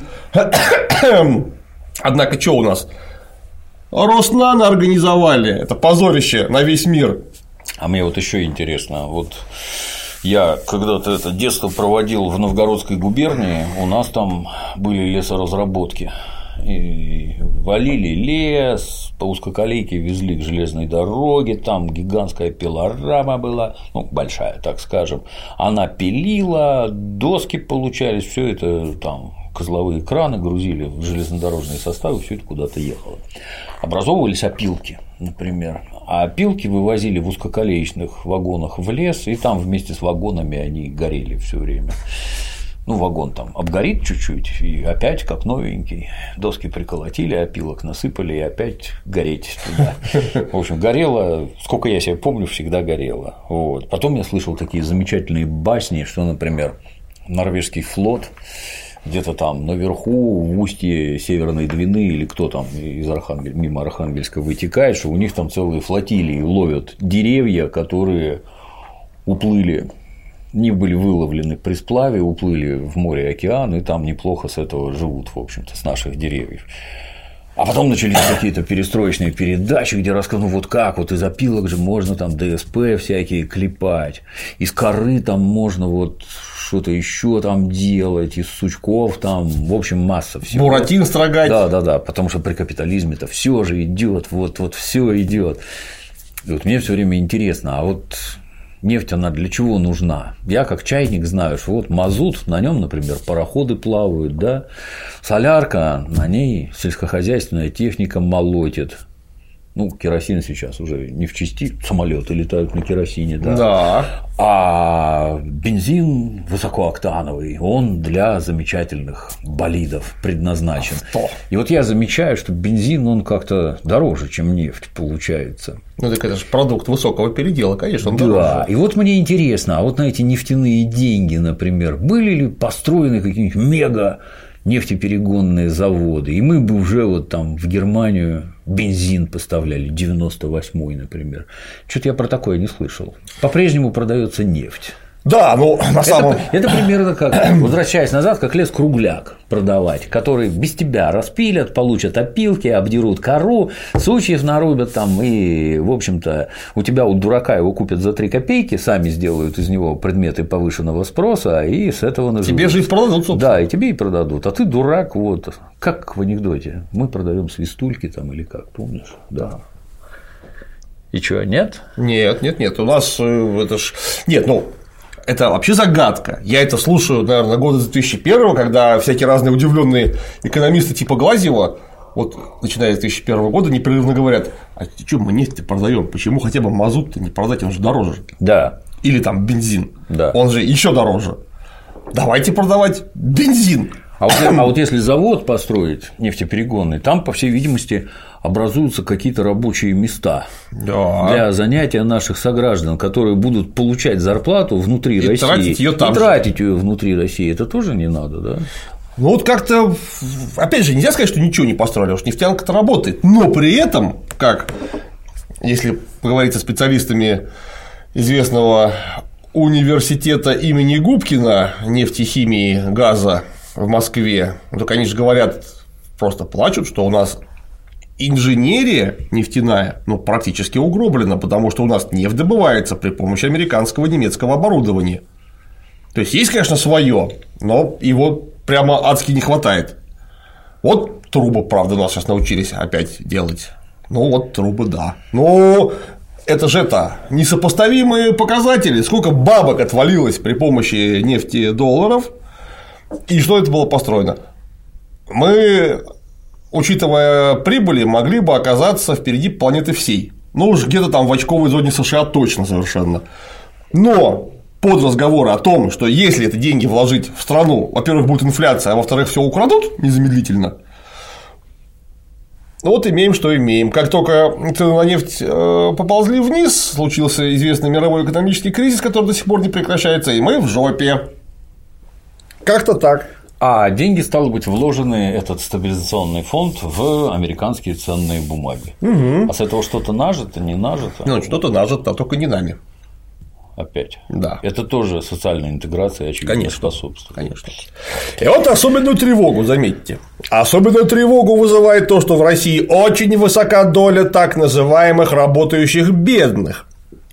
Однако, что у нас? Роснано организовали. Это позорище на весь мир. А мне вот еще интересно, вот я когда-то это детство проводил в Новгородской губернии, у нас там были лесоразработки. И валили лес, по узкоколейке везли к железной дороге, там гигантская пилорама была, ну, большая, так скажем, она пилила, доски получались, все это там козловые краны грузили в железнодорожные составы, все это куда-то ехало. Образовывались опилки, например, а опилки вывозили в узкоколеечных вагонах в лес, и там вместе с вагонами они горели все время. Ну, вагон там обгорит чуть-чуть, и опять как новенький. Доски приколотили, опилок насыпали, и опять гореть туда. В общем, горело, сколько я себя помню, всегда горело. Вот. Потом я слышал такие замечательные басни, что, например, норвежский флот где-то там наверху, в устье Северной Двины, или кто там из Архангель... мимо Архангельска вытекает, что у них там целые флотилии ловят деревья, которые уплыли. Не были выловлены при сплаве, уплыли в море и океан, и там неплохо с этого живут, в общем-то, с наших деревьев. А потом начались какие-то перестроечные передачи, где рассказывали, ну вот как, вот из опилок же можно там ДСП всякие клепать, из коры там можно вот что-то еще там делать, из сучков там, в общем, масса всего. Буратин строгать. Да, да, да, потому что при капитализме-то все же идет, вот, вот все идет. И вот мне все время интересно, а вот нефть, она для чего нужна? Я как чайник знаю, что вот мазут, на нем, например, пароходы плавают, да, солярка, на ней сельскохозяйственная техника молотит, Ну, керосин сейчас уже не в части, самолеты летают на керосине, да. Да. А бензин высокооктановый, он для замечательных болидов предназначен. Что? И вот я замечаю, что бензин, он как-то дороже, чем нефть получается. Ну, так это же продукт высокого передела, конечно, он Да, дороже. и вот мне интересно, а вот на эти нефтяные деньги, например, были ли построены какие-нибудь мега нефтеперегонные заводы, и мы бы уже вот там в Германию бензин поставляли, девяносто восьмой, например. Что-то я про такое не слышал. По-прежнему продается нефть. Да, ну на самом Это, это примерно как, возвращаясь назад, как лес-кругляк продавать, который без тебя распилят, получат опилки, обдерут кору, сучьев нарубят там, и, в общем-то, у тебя у дурака его купят за три копейки, сами сделают из него предметы повышенного спроса, и с этого наживут. тебе же и продадут, собственно. Да, и тебе и продадут. А ты дурак, вот, как в анекдоте. Мы продаем свистульки там или как, помнишь? Да. И что, нет? Нет, нет, нет. У нас э, это ж. Нет, ну. Это вообще загадка. Я это слушаю, наверное, года с две тысячи первого, когда всякие разные удивленные экономисты типа Глазьева, вот начиная с две тысячи первого года, непрерывно говорят: а что мы нефть продаем? Почему хотя бы мазут-то не продать, он же дороже? Да. Или там бензин, да. Он же еще дороже. Давайте продавать бензин. А вот, а вот если завод построить нефтеперегонный, там, по всей видимости, образуются какие-то рабочие места да. для занятия наших сограждан, которые будут получать зарплату внутри и России тратить ее там и же. тратить ее внутри России. Это тоже не надо, да? Ну вот как-то, опять же, нельзя сказать, что ничего не построили, уж нефтянка-то работает, но при этом, как если поговорить со специалистами известного университета имени Губкина нефтехимии, газа в Москве, то, конечно, говорят, просто плачут, что у нас инженерия нефтяная, ну, практически угроблена, потому что у нас нефть добывается при помощи американского и немецкого оборудования. То есть есть, конечно, свое, но его прямо адски не хватает. Вот трубы, правда, нас сейчас научились опять делать. Ну вот трубы, да. Ну это же это несопоставимые показатели. Сколько бабок отвалилось при помощи нефти долларов, и что это было построено? Мы, учитывая прибыли, могли бы оказаться впереди планеты всей. Ну уж где-то там в очковой зоне США точно совершенно. Но под разговоры о том, что если это деньги вложить в страну, во-первых, будет инфляция, а во-вторых, все украдут незамедлительно. Вот имеем, что имеем. Как только цены на нефть поползли вниз, случился известный мировой экономический кризис, который до сих пор не прекращается, и мы в жопе. Как-то так. А деньги, стало быть, вложены, этот стабилизационный фонд, в американские ценные бумаги. Угу. А с этого что-то нажито, не нажито? Ну, что-то нажито, а только не нами. Опять. Да. Это тоже социальная интеграция, очевидно, конечно, способствует. Конечно. И вот особенную тревогу, заметьте. Особенную тревогу вызывает то, что в России очень высока доля так называемых работающих бедных.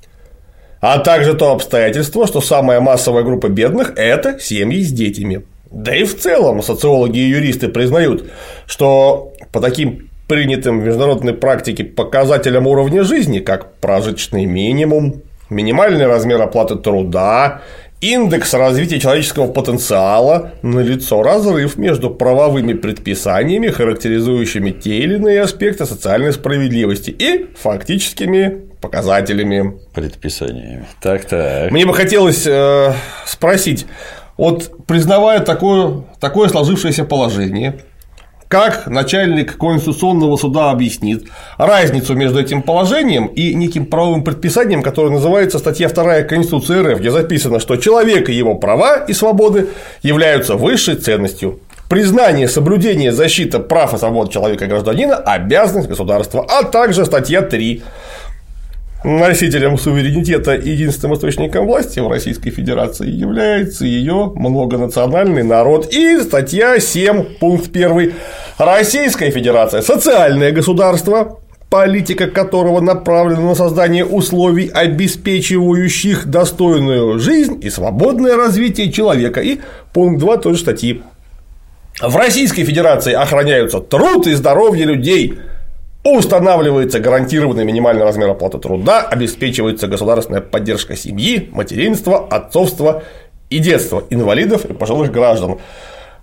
А также то обстоятельство, что самая массовая группа бедных – это семьи с детьми. Да и в целом социологи и юристы признают, что по таким принятым в международной практике показателям уровня жизни, как прожиточный минимум, минимальный размер оплаты труда, индекс развития человеческого потенциала, налицо разрыв между правовыми предписаниями, характеризующими те или иные аспекты социальной справедливости, и фактическими показателями. Предписаниями. Так-так. Мне бы хотелось э, спросить, вот признавая такое, такое сложившееся положение, как начальник Конституционного суда объяснит разницу между этим положением и неким правовым предписанием, которое называется статья вторая Конституции РФ, где записано, что человек и его права и свободы являются высшей ценностью. Признание, соблюдение, защита прав и свобод человека и гражданина – обязанность государства, а также статья три. Носителем суверенитета и единственным источником власти в Российской Федерации является ее многонациональный народ. И статья семь, пункт один. Российская Федерация – социальное государство, политика которого направлена на создание условий, обеспечивающих достойную жизнь и свободное развитие человека. И пункт два той же статьи. В Российской Федерации охраняются труд и здоровье людей. Устанавливается гарантированный минимальный размер оплаты труда, обеспечивается государственная поддержка семьи, материнства, отцовства и детства, инвалидов и пожилых граждан.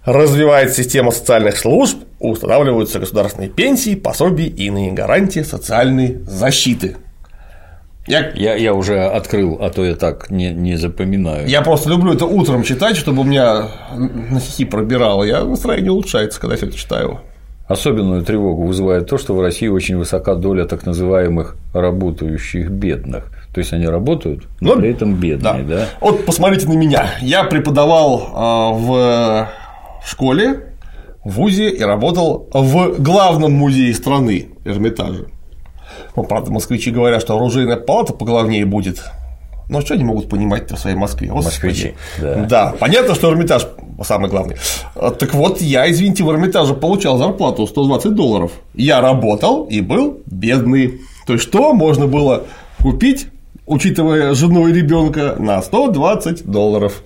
Развивается система социальных служб, устанавливаются государственные пенсии, пособия и иные гарантии социальной защиты. Я... Я, я уже открыл, а то я так не, не запоминаю. Я просто люблю это утром читать, чтобы у меня на стихи пробирало. Я настроение улучшается, когда все это читаю. Особенную тревогу вызывает то, что в России очень высока доля так называемых работающих бедных. То есть они работают, но, но при этом бедные, да. да? Вот посмотрите на меня. Я преподавал в школе, в вузе и работал в главном музее страны Эрмитаже. Ну, правда, москвичи говорят, что оружейная палата поглавнее будет. Но что они могут понимать-то в своей Москве? Москвичи, да. Да, понятно, что Эрмитаж самый главный. Так вот, я, извините, в Эрмитаже получал зарплату сто двадцать долларов. Я работал и был бедный. То есть, что можно было купить, учитывая жену и ребенка, на сто двадцать долларов?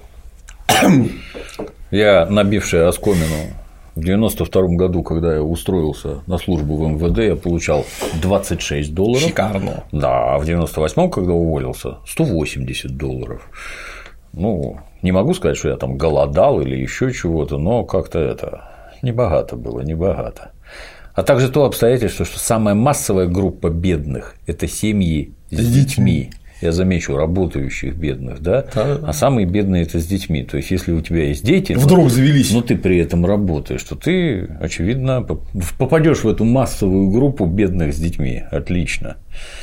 Я, набивший оскомину, в девяносто втором году, когда я устроился на службу в эм вэ дэ, я получал двадцать шесть долларов. Шикарно. Да, а в девяносто восьмом, когда уволился, сто восемьдесят долларов. Ну, не могу сказать, что я там голодал или еще чего-то, но как-то это небогато было, небогато. А также то обстоятельство, что самая массовая группа бедных – это семьи с детьми. Я замечу, работающих бедных, да? да, а самые бедные – это с детьми. То есть, если у тебя есть дети, вдруг но, завелись, но ты при этом работаешь, то ты, очевидно, попадешь в эту массовую группу бедных с детьми. Отлично.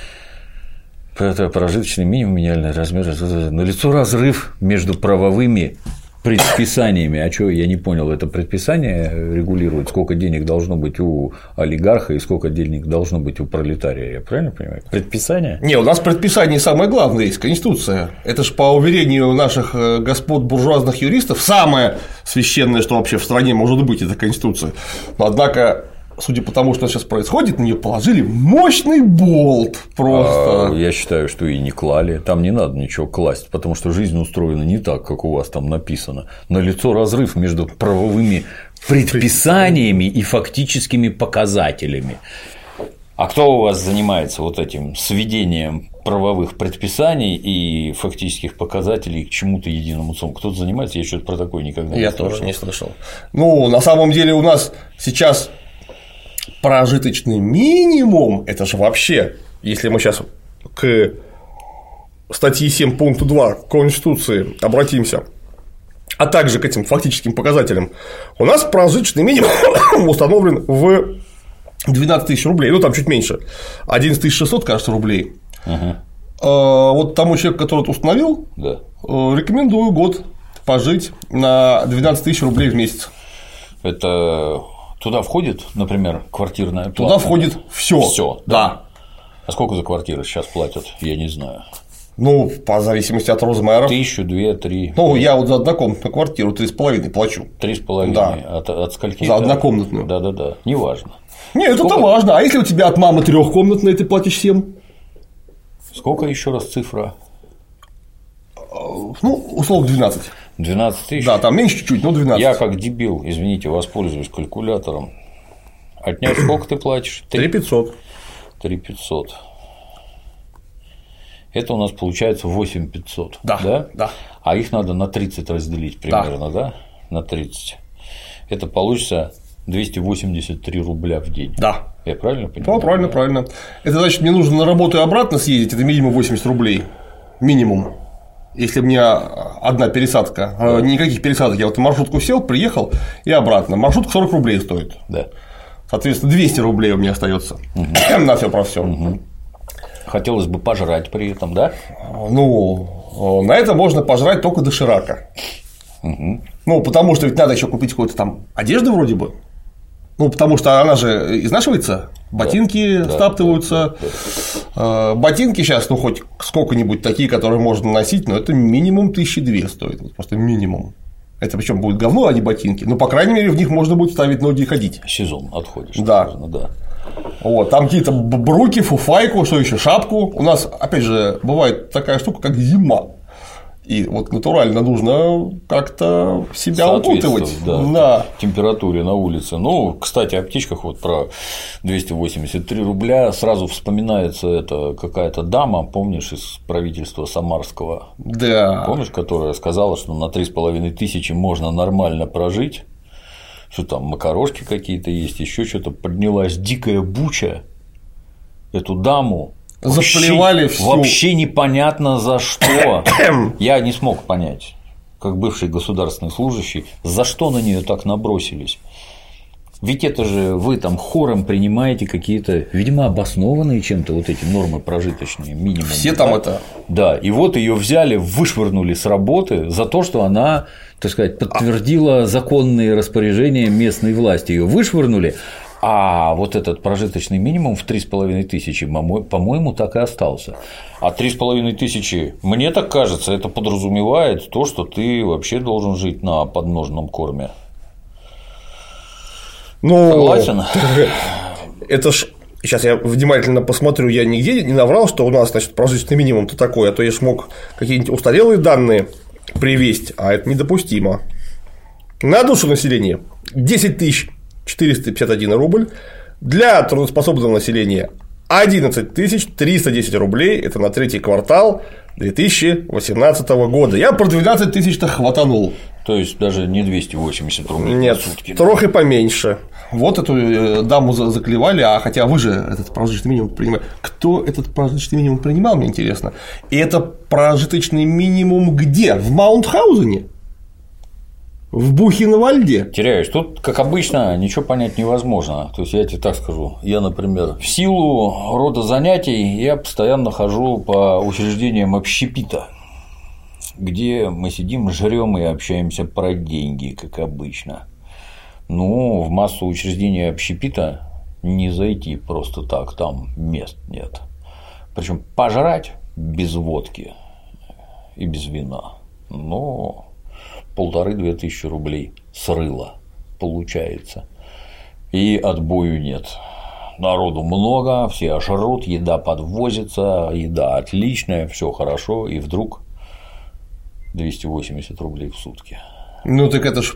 Это прожиточный минимум, минимальный размер. Налицо разрыв между правовыми предписаниями. А что, я не понял, это предписание регулирует, сколько денег должно быть у олигарха и сколько денег должно быть у пролетария, я правильно понимаю? Предписание? Не, у нас предписание самое главное есть, Конституция. Это же, по уверению наших господ буржуазных юристов, самое священное, что вообще в стране может быть, это Конституция. Но, однако, судя по тому, что сейчас происходит, на нее положили мощный болт просто. А, я считаю, что и не клали. Там не надо ничего класть, потому что жизнь устроена не так, как у вас там написано. Налицо разрыв между правовыми предписаниями и фактическими показателями. А кто у вас занимается вот этим сведением правовых предписаний и фактических показателей к чему-то единому целому? Кто-то занимается? Я что-то про такое никогда не я слышал. Я тоже не слышал. Ну, на самом деле у нас сейчас прожиточный минимум – это же вообще, если мы сейчас к статье семь пункту два Конституции обратимся, а также к этим фактическим показателям, у нас прожиточный минимум установлен в двенадцать тысяч рублей, ну там чуть меньше, одиннадцать тысяч шестьсот, кажется, рублей. Угу. А вот тому человеку, который это установил, да. рекомендую год пожить на двенадцать тысяч рублей в месяц. Это туда входит, например, квартирная плата? Туда входит все. Все, да. да. А сколько за квартиры сейчас платят? Я не знаю. Ну, по зависимости от розмеров. Тысячу, две, три. Ну, я вот за однокомнатную квартиру три с половиной плачу. Три с половиной. Да. От, от скольки? За однокомнатную. Да, да, да. Неважно. Нет, сколько... это важно. А если у тебя от мамы трехкомнатная, ты платишь семь? Сколько еще раз цифра? Ну, условно, двенадцать. двенадцать тысяч? Да, там меньше чуть-чуть, но двенадцать. Я как дебил, извините, воспользуюсь калькулятором. Отнять сколько ты платишь? три пятьсот. три пятьсот. Это у нас получается восемь пятьсот. Да, да? да. А их надо на тридцать разделить примерно, да? да? На тридцать. Это получится двести восемьдесят три рубля в день. Да. Я правильно понимаю? Да, правильно, да? правильно. Это значит, мне нужно на работу и обратно съездить, это минимум восемьдесят рублей. Минимум. Если у меня одна пересадка, да. никаких пересадок, я вот в маршрутку сел, приехал и обратно. Маршрутка сорок рублей стоит. Да. Соответственно, двести рублей у меня остается угу. на все про все. Угу. Хотелось бы пожрать при этом, да? Ну, на это можно пожрать только доширака. Угу. Ну, потому что ведь надо еще купить какую-то там одежду вроде бы. Ну, потому что она же изнашивается, ботинки да, стаптываются. Да, да, да. Ботинки сейчас, ну, хоть сколько-нибудь такие, которые можно носить, но это минимум тысячи две стоит. Просто минимум. Это причем будет говно, а не ботинки. Но, по крайней мере, в них можно будет ставить ноги и ходить. Сезон отходишь. Да. Наверное, да. Вот, там какие-то бруки, фуфайку, что еще, шапку. У нас, опять же, бывает такая штука, как зима. И вот натурально нужно как-то себя укутывать. Да, да. Температуре на улице. Ну, кстати, о птичках вот про двести восемьдесят три рубля сразу вспоминается это какая-то дама, помнишь, из правительства Самарского? Да. Помнишь, которая сказала, что на три с половиной тысячи можно нормально прожить. что там макарошки какие-то есть, еще что-то, поднялась дикая буча, эту даму заплевали вообще, всю... вообще непонятно за что. Я не смог понять, как бывший государственный служащий, за что на нее так набросились. Ведь это же вы там хором принимаете какие-то, видимо, обоснованные чем-то вот эти нормы прожиточные, минимум. Все там это. Да, и вот ее взяли, вышвырнули с работы за то, что она, так сказать, подтвердила законные распоряжения местной власти. Ее вышвырнули, а вот этот прожиточный минимум в три с половиной тысячи, по-моему, так и остался. А три с половиной тысячи, мне так кажется, это подразумевает то, что ты вообще должен жить на подножном корме. Ну, согласен? Это ж. Сейчас я внимательно посмотрю, я нигде не наврал, что у нас, значит, прожиточный минимум-то такой, а то я ж мог какие-нибудь устарелые данные привести, а это недопустимо. На душу населения десять тысяч четыреста пятьдесят один рубль, для трудоспособного населения одиннадцать тысяч триста десять рублей, это на третий квартал две тысячи восемнадцатого года. Я про двенадцать тысяч-то хватанул. То есть даже не двести восемьдесят рублей Нет, в сутки. трохи поменьше. Вот эту даму заклевали, а хотя вы же этот прожиточный минимум принимали. Кто этот прожиточный минимум принимал, мне интересно. И это прожиточный минимум где? В Маунтхаузене? В Бухенвальде? Теряюсь. Тут, как обычно, ничего понять невозможно. То есть я тебе так скажу. Я, например, в силу рода занятий я постоянно хожу по учреждениям общепита, где мы сидим, жрем и общаемся про деньги, как обычно. Ну, в массу учреждений общепита не зайти просто так, там мест нет. Причем пожрать без водки и без вина, но полторы-две тысячи рублей с рыла получается. И отбою нет. Народу много, все жрут, еда подвозится, еда отличная, все хорошо, и вдруг двести восемьдесят рублей в сутки. Ну так это ж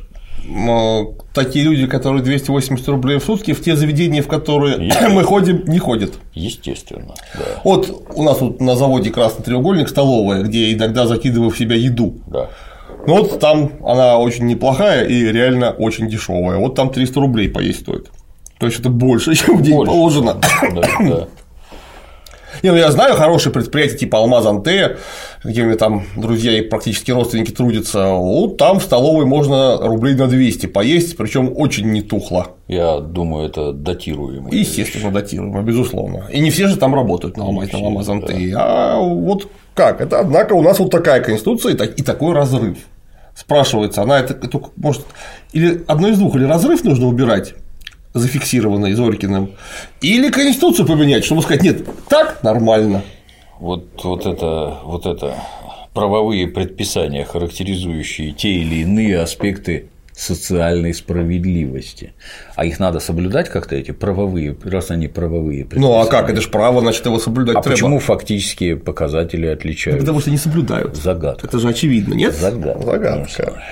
такие люди, которые двести восемьдесят рублей в сутки, в те заведения, в которые мы ходим, не ходят. Естественно, да. Вот у нас тут на заводе «Красный треугольник» столовая, где иногда закидываю в себя еду. Да. Ну вот там она очень неплохая и реально очень дешевая. Вот там триста рублей поесть стоит. То есть это больше, чем в день больше. положено. Да, да. Не, ну я знаю хорошие предприятия типа Алмаз-Антея, где у меня там друзья и практически родственники трудятся. Вот там в столовой можно рублей на двести поесть, причем очень не тухло. Я думаю, это датируемо. Естественно, датируемо, безусловно. И не все же там работают на Алмаз-Антее. Да. А вот как? Это, однако, у нас вот такая конституция и такой разрыв. Спрашивается, она это, это может или одно из двух, или разрыв нужно убирать, зафиксированный Зорькиным, или конституцию поменять, чтобы сказать, нет, так нормально. Вот, вот, это, вот это правовые предписания, характеризующие те или иные аспекты социальной справедливости. А их надо соблюдать как-то, эти правовые, раз они правовые предписания. Ну а как? Это же право, значит, его соблюдать а треба. Почему фактические показатели отличаются? Да потому что не соблюдают. Загадка. Это же очевидно, нет? Загадка. Загадка.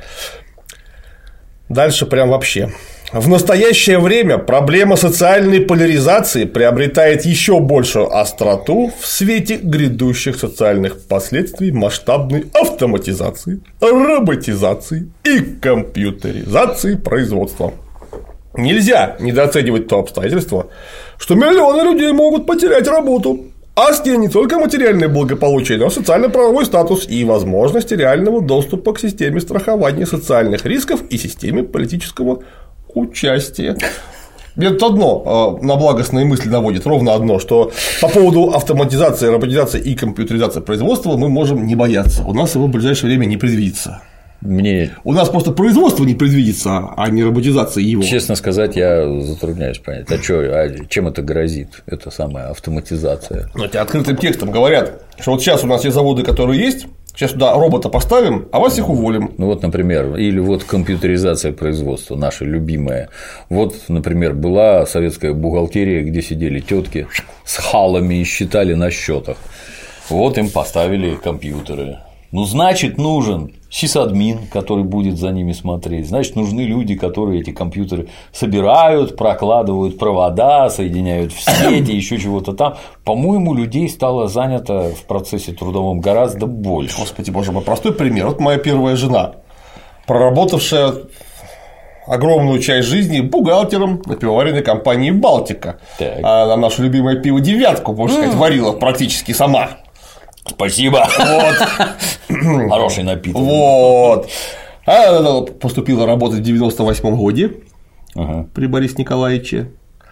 Дальше прям вообще. В настоящее время проблема социальной поляризации приобретает еще большую остроту в свете грядущих социальных последствий масштабной автоматизации, роботизации и компьютеризации производства. Нельзя недооценивать то обстоятельство, что миллионы людей могут потерять работу, а с ней не только материальное благополучие, но и социально-правовой статус и возможности реального доступа к системе страхования социальных рисков и системе политического участия. Мне тут одно на благостные мысли наводит, ровно одно, что по поводу автоматизации, роботизации и компьютеризации производства мы можем не бояться. У нас его в ближайшее время не предвидится. Мне... У нас просто производство не предвидится, а не роботизация его. Честно сказать, я затрудняюсь понять, а, чё, а чем это грозит, эта самая автоматизация? Ну, это открытым текстом говорят, что вот сейчас у нас есть заводы, которые есть, сейчас туда робота поставим, а вас их уволим. Ну вот, например, или вот компьютеризация производства, наша любимая. Вот, например, была советская бухгалтерия, где сидели тетки с халами и считали на счетах. Вот им поставили компьютеры. Ну, значит, нужен сисадмин, который будет за ними смотреть, значит, нужны люди, которые эти компьютеры собирают, прокладывают провода, соединяют в сети, еще чего-то там. По-моему, людей стало занято в процессе трудовом гораздо больше. Господи боже мой, простой пример. Вот моя первая жена, проработавшая огромную часть жизни бухгалтером на пивоваренной компании «Балтика». Так. А наша любимая пиво «девятку», можно сказать, варила практически сама. Спасибо. Вот. Хороший напиток. Вот. А она поступила работать в девяносто восьмом году ага. при Борисе Николаевиче.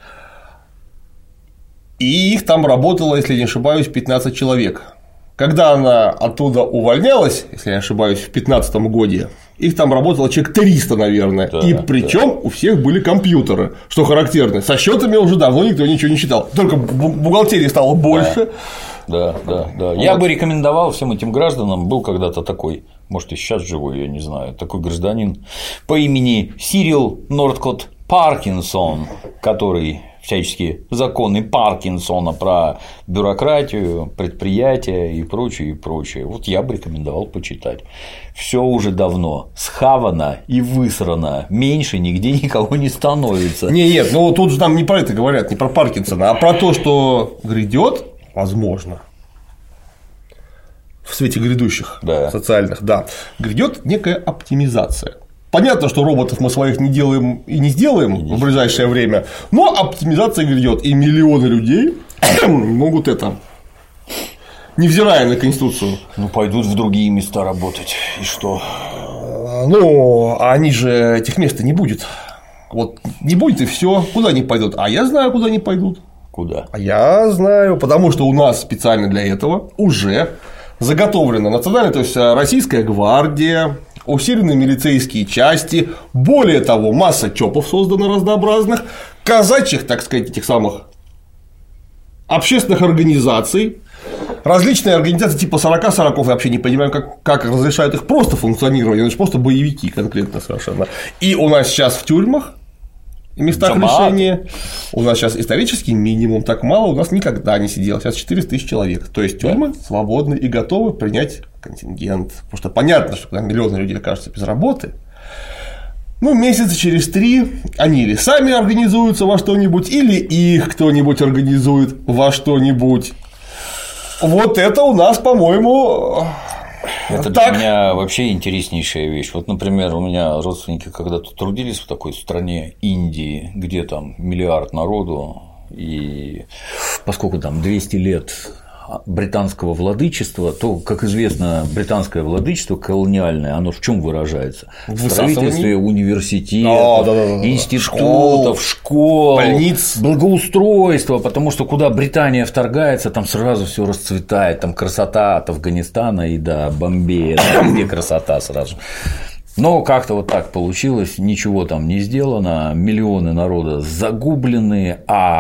И их там работало, если не ошибаюсь, пятнадцать человек. Когда она оттуда увольнялась, если я не ошибаюсь, в пятнадцатом году, их там работало человек триста, наверное. Да, и причем да. у всех были компьютеры, что характерно. Со счетами уже давно никто ничего не считал. Только бухгалтерии стало больше. Да, да, да. да. Вот. Я бы рекомендовал всем этим гражданам, был когда-то такой, может, и сейчас живой, я не знаю, такой гражданин по имени Сирил Нордкот Паркинсон, который всяческие законы Паркинсона про бюрократию, предприятия и прочее, и прочее. Вот я бы рекомендовал почитать. Все уже давно схавано и высрано, меньше нигде никого не становится. Не, нет, ну тут же нам не про это говорят, не про Паркинсона, а про то, что грядет, возможно, в свете грядущих да. социальных, да, грядет некая оптимизация. Понятно, что роботов мы своих не делаем и не сделаем и не в ближайшее время, но оптимизация грядет, и миллионы людей могут это, невзирая на Конституцию. Ну, пойдут в другие места работать, и что? Ну, они же этих мест не будет. Вот не будет, и все. Куда они пойдут? А я знаю, куда они пойдут. Куда? А я знаю, потому что у нас специально для этого уже заготовлена национальная, то есть Российская гвардия, усиленные милицейские части, более того, масса ЧОПов создана разнообразных, казачьих, так сказать, этих самых общественных организаций, различные организации типа сорока сороков, я вообще не понимаю, как, как разрешают их просто функционировать, это же просто боевики конкретно совершенно. И у нас сейчас в тюрьмах и местах Джамаат. Лишения у нас сейчас исторический минимум, так мало у нас никогда не сидело, сейчас четыреста тысяч человек, то есть тюрьмы да. свободны и готовы принять контингент, потому что понятно, что когда миллионы людей окажутся без работы, ну, месяца через три они или сами организуются во что-нибудь, или их кто-нибудь организует во что-нибудь. Вот это у нас, по-моему, это так. Для меня вообще интереснейшая вещь. Вот, например, у меня родственники когда-то трудились в такой стране Индии, где там миллиард народу, и поскольку там двести лет британского владычества, то, как известно, британское владычество колониальное, оно в чем выражается? В строительстве университетов, да, да, да, да. институтов, школ, больниц, благоустройства, потому что куда Британия вторгается, там сразу все расцветает, там красота от Афганистана и до Бомбея, где красота сразу. Но как-то вот так получилось, ничего там не сделано, миллионы народа загублены,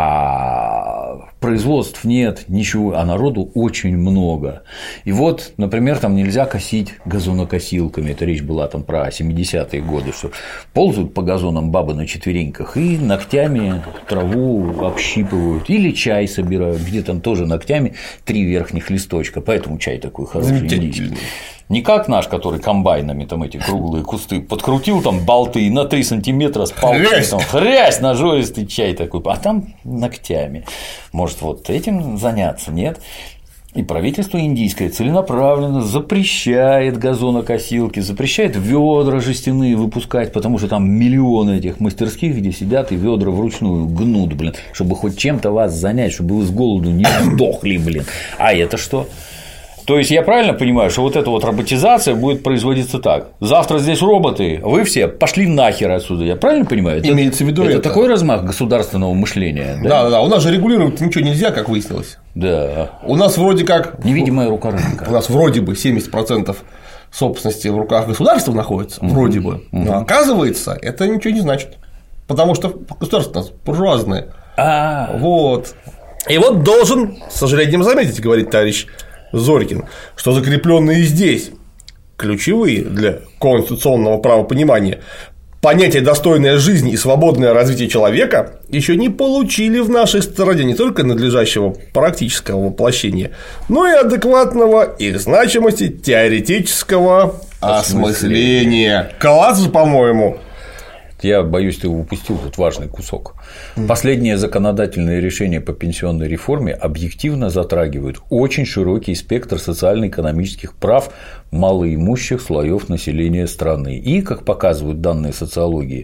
а производств нет, ничего, а народу очень много. И вот, например, там нельзя косить газонокосилками, это речь была там про семидесятые годы, что ползают по газонам бабы на четвереньках и ногтями траву общипывают, или чай собирают, где там тоже ногтями три верхних листочка, поэтому чай такой хороший, индийский. Не как наш, который комбайнами там эти круглые кусты подкрутил, там болты на три сантиметра с палкой, хрясь. Там, хрясь, ножовистый чай такой, а там ногтями. Может, вот этим заняться, нет? И правительство индийское целенаправленно запрещает газонокосилки, запрещает ведра жестяные выпускать, потому что там миллионы этих мастерских, где сидят и ведра вручную гнут, блин, чтобы хоть чем-то вас занять, чтобы вы с голоду не сдохли, блин. А это что? То есть я правильно понимаю, что вот эта вот роботизация будет производиться так: завтра здесь роботы, вы все пошли нахер отсюда. Я правильно понимаю? Это, имеется в виду это, это такой размах государственного мышления. Да? да, да, да. У нас же регулировать ничего нельзя, как выяснилось. Да. У нас вроде как невидимая рука рынка. У нас вроде бы семьдесят процентов собственности в руках государства находится, угу. вроде бы. Но оказывается, это ничего не значит. Потому что государство у нас буржуазное. А. Вот. И вот должен, с сожалением заметить, говорит товарищ Зорькин, что закрепленные здесь ключевые для конституционного правопонимания понятия достойная жизнь и свободное развитие человека еще не получили в нашей стране не только надлежащего практического воплощения, но и адекватного их значимости теоретического осмысления. Класс же, по-моему. Я боюсь, ты упустил тут важный кусок. Последние законодательные решения по пенсионной реформе объективно затрагивают очень широкий спектр социально-экономических прав малоимущих слоев населения страны. И, как показывают данные социологии,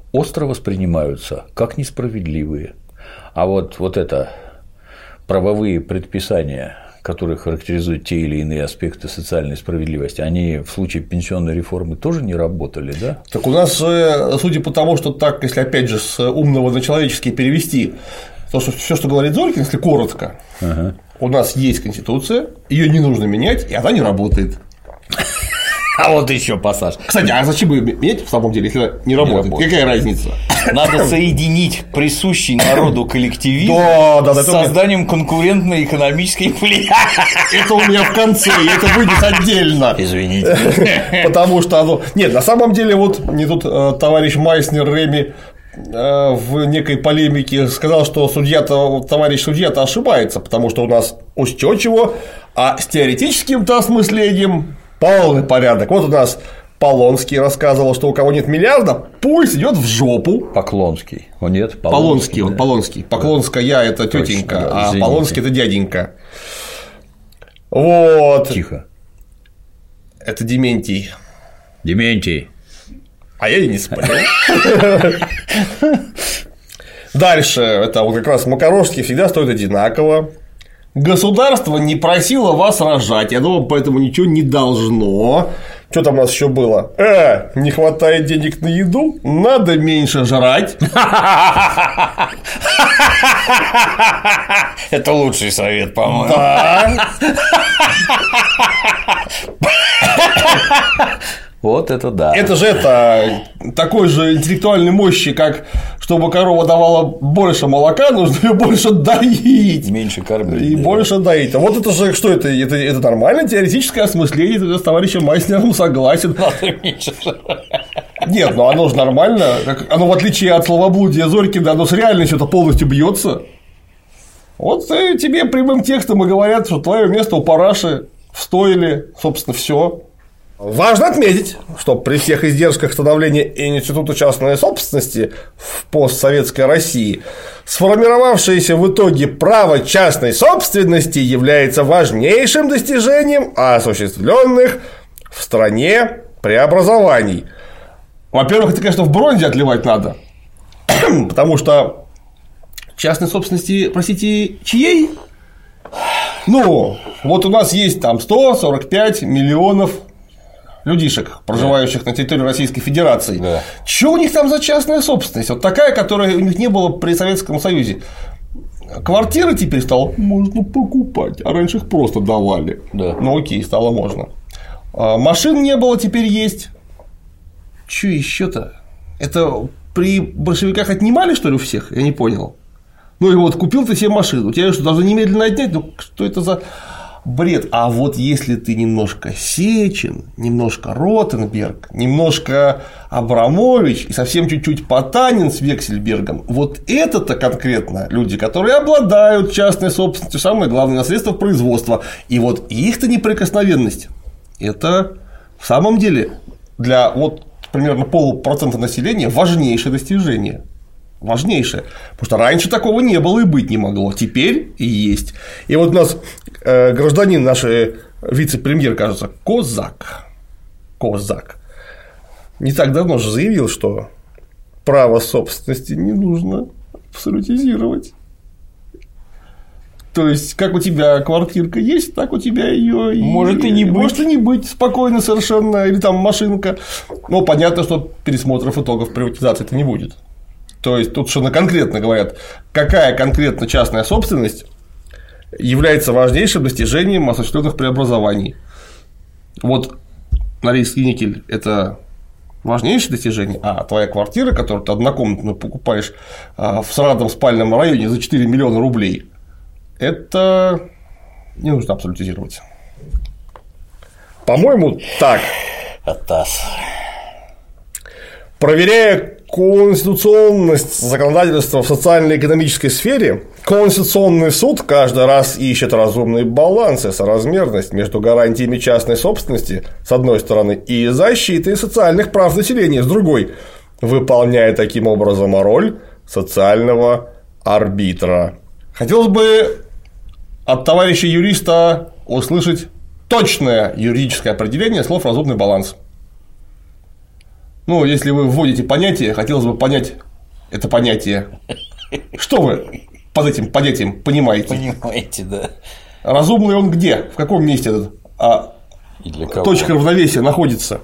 остро воспринимаются как несправедливые. А вот, вот это правовые предписания, которые характеризуют те или иные аспекты социальной справедливости, они в случае пенсионной реформы тоже не работали, да? Так у нас, судя по тому, что так, если опять же с умного на человеческий перевести, то, что все, что говорит Зорькин, если коротко, ага. У нас есть Конституция, ее не нужно менять, и она не работает. А вот еще пассаж. Кстати, а зачем ее менять в самом деле, если она не работает? Не работает. Какая разница? Надо соединить присущий народу коллективизм да, да, да, с созданием меня... конкурентной экономической флейты. Это у меня в конце, и это выйдет отдельно. Извините. Потому что оно. Нет, на самом деле, вот мне тут товарищ Майснер Реми в некой полемике сказал, что судья-то, товарищ судья-то ошибается, потому что у нас устойчиво, а с теоретическим-то осмыслением полный порядок. Вот у нас Полонский рассказывал, что у кого нет миллиарда, пусть идет в жопу. Поклонский. Он нет, Полонский, он Полонский. Поклонская это тетенька, да, а Полонский это дяденька. Вот. Тихо. Это Дементий. Дементий. А я и не спорю. Дальше, это вот как раз Макарошский всегда стоит одинаково. Государство не просило вас рожать, я думаю, поэтому ничего не должно. Что там у нас еще было? Э, не хватает денег на еду, надо меньше жрать. Это лучший совет, по-моему. Да. Вот это да. Это же это такой же интеллектуальной мощи, как чтобы корова давала больше молока, нужно ее больше доить. Меньше кормить. И да. больше доить. А вот это же что это? Это, это нормальное теоретическое осмысление, ты с товарищем Майснером согласен. Надо меньше. Нет, ну оно же нормально. Оно, в отличие от словоблудия Зорькина, оно с реальностью-то полностью бьется. Вот тебе прямым текстом и говорят, что твое место у параши в стойле, собственно, все. Важно отметить, что при всех издержках становления Института частной собственности в постсоветской России сформировавшееся в итоге право частной собственности является важнейшим достижением осуществленных в стране преобразований. Во-первых, это, конечно, в бронзе отливать надо, потому что частной собственности, простите, чьей? Ну, вот у нас есть там сто сорок пять миллионов людишек, проживающих да. на территории Российской Федерации. Да. Что у них там за частная собственность? Вот такая, которой у них не было при Советском Союзе. Квартиры теперь стало можно покупать, а раньше их просто давали. Да. Ну окей, стало можно. Машин не было, теперь есть. Что еще-то? Это при большевиках отнимали, что ли, у всех? Я не понял. Ну и вот купил ты себе машину, у тебя что, должны немедленно отнять? Ну что это за бред? А вот если ты немножко Сечин, немножко Ротенберг, немножко Абрамович и совсем чуть-чуть Потанин с Вексельбергом, вот это-то конкретно люди, которые обладают частной собственностью, самое главное, на средства производства. И вот их-то неприкосновенность – это в самом деле для вот примерно полупроцента населения важнейшее достижение. Важнейшее. Потому что раньше такого не было и быть не могло. Теперь и есть. И вот у нас э, гражданин, наш вице-премьер, кажется, Козак. Козак. Не так давно же заявил, что право собственности не нужно абсолютизировать. То есть, как у тебя квартирка есть, так у тебя ее и может и не быть. Может и не быть, спокойно совершенно, или там машинка. Но понятно, что пересмотров итогов приватизации-то не будет. То есть, тут совершенно конкретно говорят, какая конкретно частная собственность является важнейшим достижением осуществленных преобразований. Вот Норильский никель – это важнейшее достижение, а твоя квартира, которую ты однокомнатную покупаешь в срадом спальном районе за четыре миллиона рублей, это не нужно абсолютизировать. По-моему, так. Атас. Проверяя конституционность законодательства в социально-экономической сфере, Конституционный суд каждый раз ищет разумный баланс и соразмерность между гарантиями частной собственности с одной стороны и защитой социальных прав населения с другой, выполняя таким образом роль социального арбитра. Хотелось бы от товарища юриста услышать точное юридическое определение слов «разумный баланс». Ну, если вы вводите понятие, хотелось бы понять это понятие. Что вы под этим понятием понимаете? Понимаете, да. Разумный он где? В каком месте этот а, И для кого? точка равновесия находится?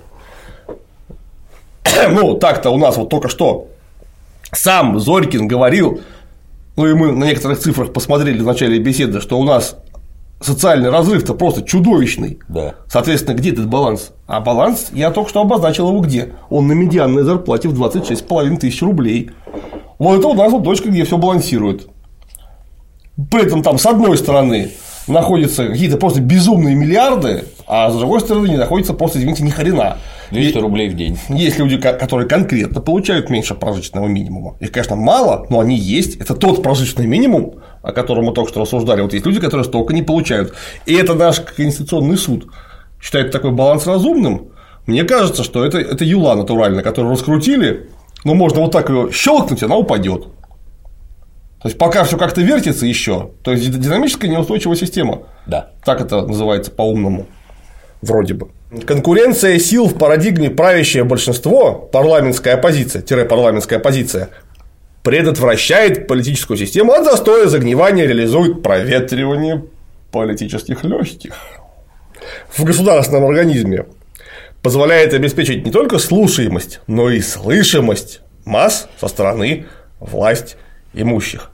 Ну, так-то у нас вот только что сам Зорькин говорил, ну и мы на некоторых цифрах посмотрели в начале беседы, что у нас социальный разрыв-то просто чудовищный. Да. Соответственно, где этот баланс? А баланс, я только что обозначил его где? Он на медианной зарплате в двадцать шесть с половиной тысяч рублей. Вот это у нас вот точка, где все балансирует. При этом там с одной стороны находятся какие-то просто безумные миллиарды, а с другой стороны не находится просто, извините, ни хрена. двести рублей в день. Есть люди, которые конкретно получают меньше прожиточного минимума. Их, конечно, мало, но они есть. Это тот прожиточный минимум, о котором мы только что рассуждали. Вот есть люди, которые столько не получают. И это наш Конституционный суд считает такой баланс разумным. Мне кажется, что это, это юла натуральная, которую раскрутили, но можно вот так ее щелкнуть, она упадет. То есть пока все как-то вертится еще, то есть динамическая неустойчивая система. Да. Так это называется по-умному. Вроде бы. Конкуренция сил в парадигме правящее большинство, парламентская оппозиция, парламентская оппозиция, предотвращает политическую систему от застоя, загнивания, реализует проветривание политических легких в государственном организме, позволяет обеспечить не только слушаемость, но и слышимость масс со стороны власть имущих.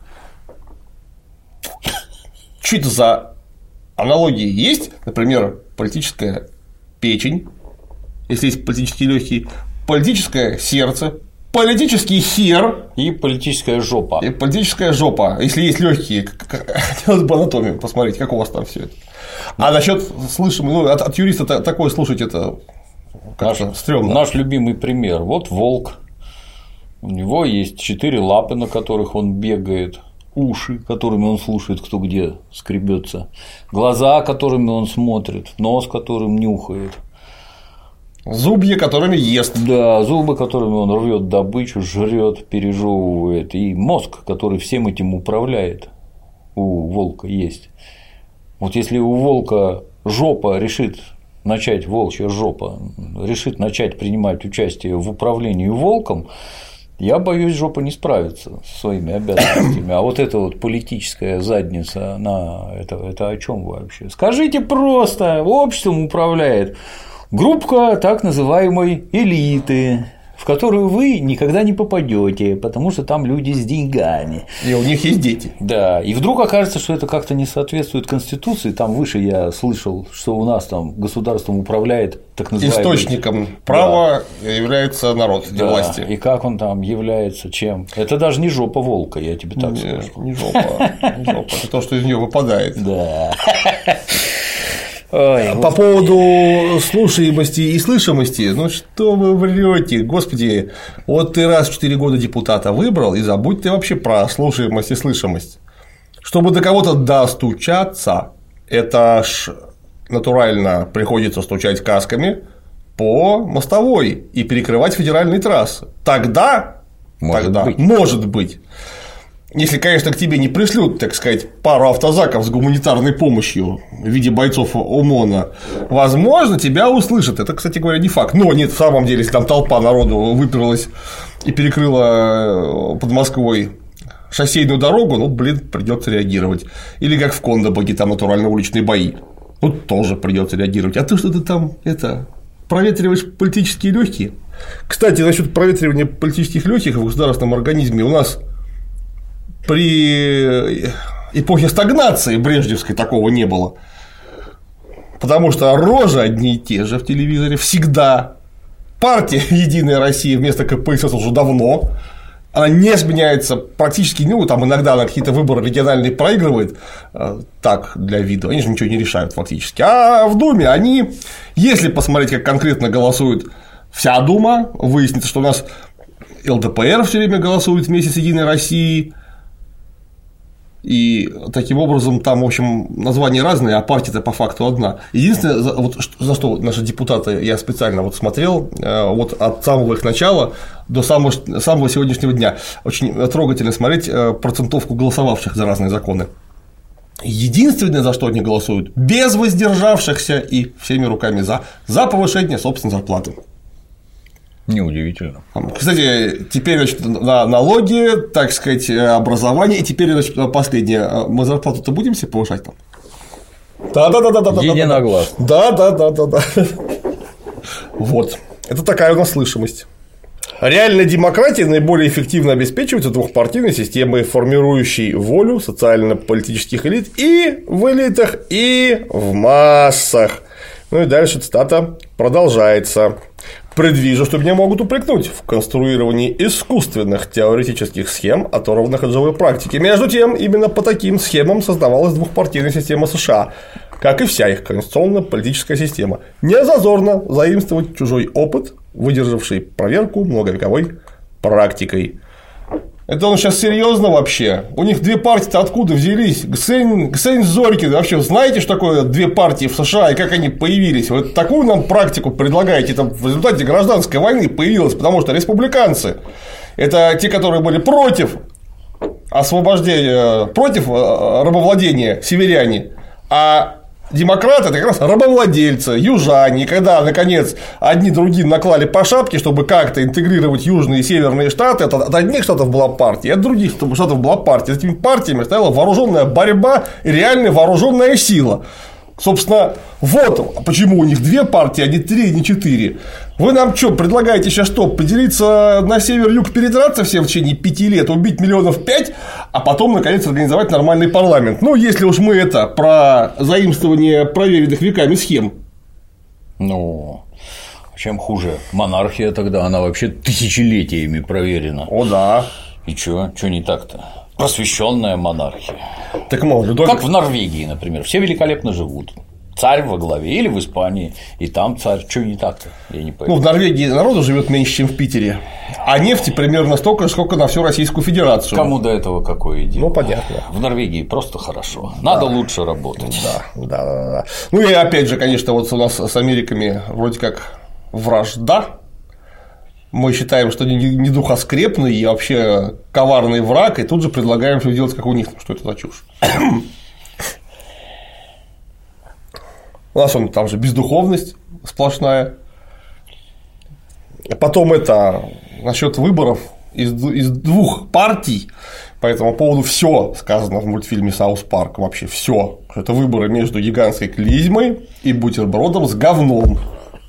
Что это за аналогии есть? Например, политическая печень, если есть политические легкие, политическое сердце, политический хер и политическая жопа. И политическая жопа. Если есть легкие, хотелось бы анатомию посмотреть, как у вас там все это. А насчет слышим, ну, от, от юриста такое слушать, это как-то стрёмно. Наш любимый пример. Вот волк. У него есть четыре лапы, на которых он бегает, уши, которыми он слушает, кто где скребется, глаза, которыми он смотрит, нос, которым нюхает, зубья, которыми ест. Да, зубы, которыми он рвет добычу, жрет, пережевывает, и мозг, который всем этим управляет, у волка есть. Вот если у волка жопа решит начать, волчья жопа решит начать принимать участие в управлении волком, я боюсь, жопа не справится со своими обязанностями. А вот эта вот политическая задница, она это, это о чем вообще? Скажите просто, обществом управляет группа так называемой элиты, в которую вы никогда не попадете, потому что там люди с деньгами. И у них есть дети. Да. И вдруг окажется, что это как-то не соответствует Конституции. Там выше я слышал, что у нас там государством управляет так называемый. Источником права да. является народ, не да. власти. И как он там является чем? Это даже не жопа волка, я тебе так не, скажу. Не жопа, не жопа. Это то, что из нее выпадает. Да. Ой, по поводу слушаемости и слышимости, ну что вы врете, господи, вот ты раз в четыре года депутата выбрал, и забудь ты вообще про слушаемость и слышимость. Чтобы до кого-то достучаться, это ж натурально приходится стучать касками по мостовой и перекрывать федеральные трассы. Тогда, может тогда быть. может быть. Если, конечно, к тебе не пришлют, так сказать, пару автозаков с гуманитарной помощью в виде бойцов ОМОНа, возможно, тебя услышат. Это, кстати говоря, не факт. Но нет, в самом деле, если там толпа народу выперлась и перекрыла под Москвой шоссейную дорогу, ну, блин, придется реагировать. Или как в Кондобоге, там натурально уличные бои. Ну, тоже придется реагировать. А ты что-то там это проветриваешь политические легкие. Кстати, насчет проветривания политических легких в государственном организме у нас при эпохе стагнации брежневской такого не было. Потому что рожи одни и те же в телевизоре всегда. Партия «Единая Россия» вместо ка пэ эс эс уже давно. Она не сменяется практически, ну, там иногда она какие-то выборы региональные проигрывает, так, для вида, они же ничего не решают фактически. А в Думе они, если посмотреть, как конкретно голосует вся Дума, выяснится, что у нас эл дэ пэ эр все время голосует вместе с «Единой Россией», и таким образом там, в общем, названия разные, а партия-то по факту одна. Единственное, вот за что наши депутаты, я специально вот смотрел, вот от самого их начала до самого, самого сегодняшнего дня, очень трогательно смотреть процентовку голосовавших за разные законы. Единственное, за что они голосуют, без воздержавшихся и всеми руками за, за повышение собственной зарплаты. Неудивительно. Кстати, теперь, значит, на налоги, так сказать, образование, и теперь, значит, последнее. Мы зарплату-то будем себе повышать там? Да-да-да-да-да. Единогласно. Да-да-да-да-да. Вот. Это такая у нас слышимость. Реальная демократия наиболее эффективно обеспечивается двухпартийной системой, формирующей волю социально-политических элит и в элитах, и в массах. Ну и дальше цитата продолжается. «Предвижу, что меня могут упрекнуть в конструировании искусственных теоретических схем, оторванных от живой практики. Между тем, именно по таким схемам создавалась двухпартийная система США, как и вся их конституционно-политическая система. Не зазорно заимствовать чужой опыт, выдержавший проверку многовековой практикой». Это он сейчас серьезно вообще? У них две партии-то откуда взялись? Гсень, Гсень Зорькин, вообще знаете, что такое две партии в США и как они появились? Вы такую нам практику предлагаете? Это в результате гражданской войны появилось, потому что республиканцы – это те, которые были против освобождения, против рабовладения северяне, а демократы – это как раз рабовладельцы, южане. И когда, наконец, одни другим наклали по шапке, чтобы как-то интегрировать южные и северные штаты, это от одних штатов была партия, от других штатов была партия. С этими партиями стояла вооруженная борьба и реальная вооруженная сила. Собственно, вот почему у них две партии, а не три, не четыре. Вы нам что, предлагаете сейчас что, поделиться на север-юг, передраться всем в течение пяти лет, убить миллионов пять, а потом, наконец, организовать нормальный парламент? Ну, если уж мы это про заимствование проверенных веками схем. Ну, чем хуже монархия тогда, она вообще тысячелетиями проверена. О, да. И чё, чё не так-то? Просвещенная монархия. Так мол, только... Как в Норвегии, например, все великолепно живут. Царь во главе, или в Испании, и там царь. Что не так-то? Я не пойму. Ну, в Норвегии народу живет меньше, чем в Питере, а нефти примерно столько же, сколько на всю Российскую Федерацию. Кому до этого какое дело? Ну, понятно. В Норвегии просто хорошо. Надо да. лучше работать. Да, да, да, да. Ну и опять же, конечно, вот у нас с Америками вроде как вражда. Мы считаем, что не дух, а скрепный и вообще коварный враг, и тут же предлагаем все делать, как у них. Что это за чушь? У нас он там же бездуховность сплошная. Потом это насчет выборов из, из двух партий. По этому поводу все сказано в мультфильме «Саус Парк». Вообще все. Это выборы между гигантской клизмой и бутербродом с говном.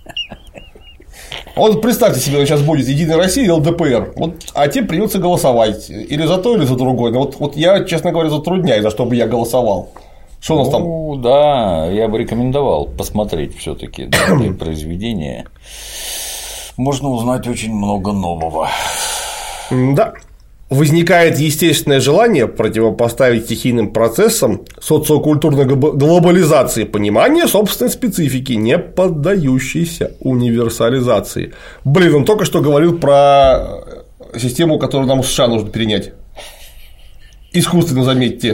Вот представьте себе, сейчас будет Единая Россия и эл дэ пэ эр, вот, а тебе придется голосовать или за то, или за другое. Но вот, вот я, честно говоря, затрудняюсь, за что бы я голосовал. Что у нас там? Ну, да, я бы рекомендовал посмотреть все-таки данные произведения. Можно узнать очень много нового. Да. Возникает естественное желание противопоставить стихийным процессам социокультурной глобализации понимание собственной специфики, не поддающейся универсализации. Блин, он только что говорил про систему, которую нам в США нужно перенять. Искусственно, заметьте.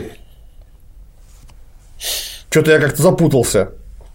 Что-то я как-то запутался.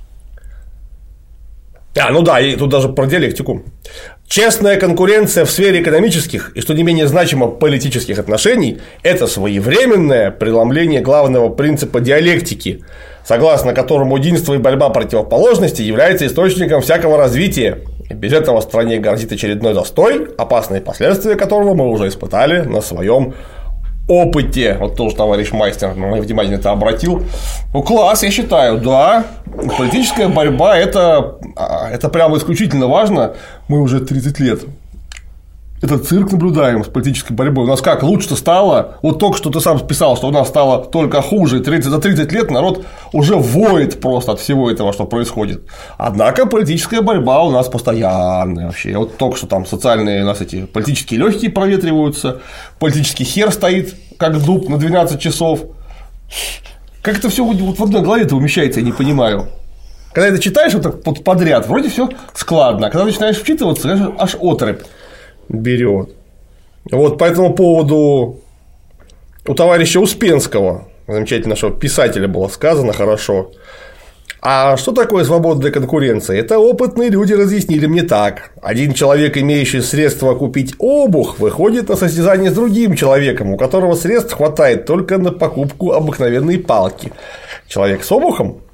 А, ну да, и тут даже про диалектику. Честная конкуренция в сфере экономических и, что не менее значимо, политических отношений – это своевременное преломление главного принципа диалектики, согласно которому единство и борьба противоположностей является источником всякого развития. И без этого в стране грозит очередной застой, опасные последствия которого мы уже испытали на своем опыте. Вот тоже товарищ Майстер на мое внимание это обратил. Ну, класс, я считаю, да. Политическая борьба это, это прямо исключительно важно. Мы уже тридцать лет этот цирк наблюдаем с политической борьбой. У нас как лучше-то стало? Вот только что ты сам писал, что у нас стало только хуже. тридцать, за тридцать лет народ уже воет просто от всего этого, что происходит. Однако политическая борьба у нас постоянная вообще. Вот только что там социальные у нас эти политические легкие проветриваются, политический хер стоит как дуб на двенадцать часов. Как это все вот в одной голове-то умещается, я не понимаю. Когда это читаешь вот так подряд, вроде все складно, а когда начинаешь вчитываться, аж оторопь берет. Вот по этому поводу у товарища Успенского, замечательного нашего писателя, было сказано хорошо. А что такое свободная конкуренция? Это опытные люди разъяснили мне так. Один человек, имеющий средства купить обувь, выходит на состязание с другим человеком, у которого средств хватает только на покупку обыкновенной палки. Человек с обухом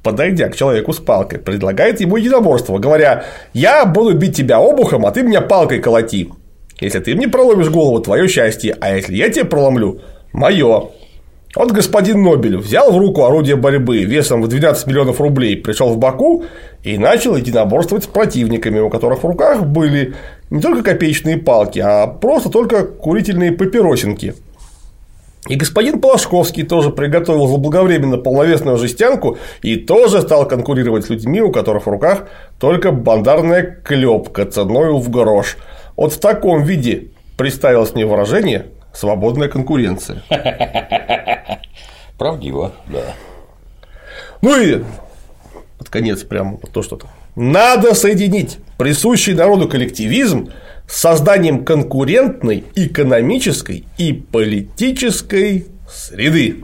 подойдя к человеку с палкой, предлагает ему единоборство, говоря: «Я буду бить тебя обухом, а ты меня палкой колоти. Если ты мне проломишь голову, твое счастье, а если я тебе проломлю, мое». Вот господин Нобель взял в руку орудие борьбы весом в двенадцать миллионов рублей, пришел в Баку и начал единоборствовать с противниками, у которых в руках были не только копеечные палки, а просто только курительные папиросинки. И господин Полошковский тоже приготовил заблаговременно полновесную жестянку и тоже стал конкурировать с людьми, у которых в руках только бандарная клепка ценою в грош. Вот в таком виде представилось мне выражение «свободная конкуренция». Правдиво, да. Ну и под конец прям то, что -то. Надо соединить присущий народу коллективизм с созданием конкурентной экономической и политической среды.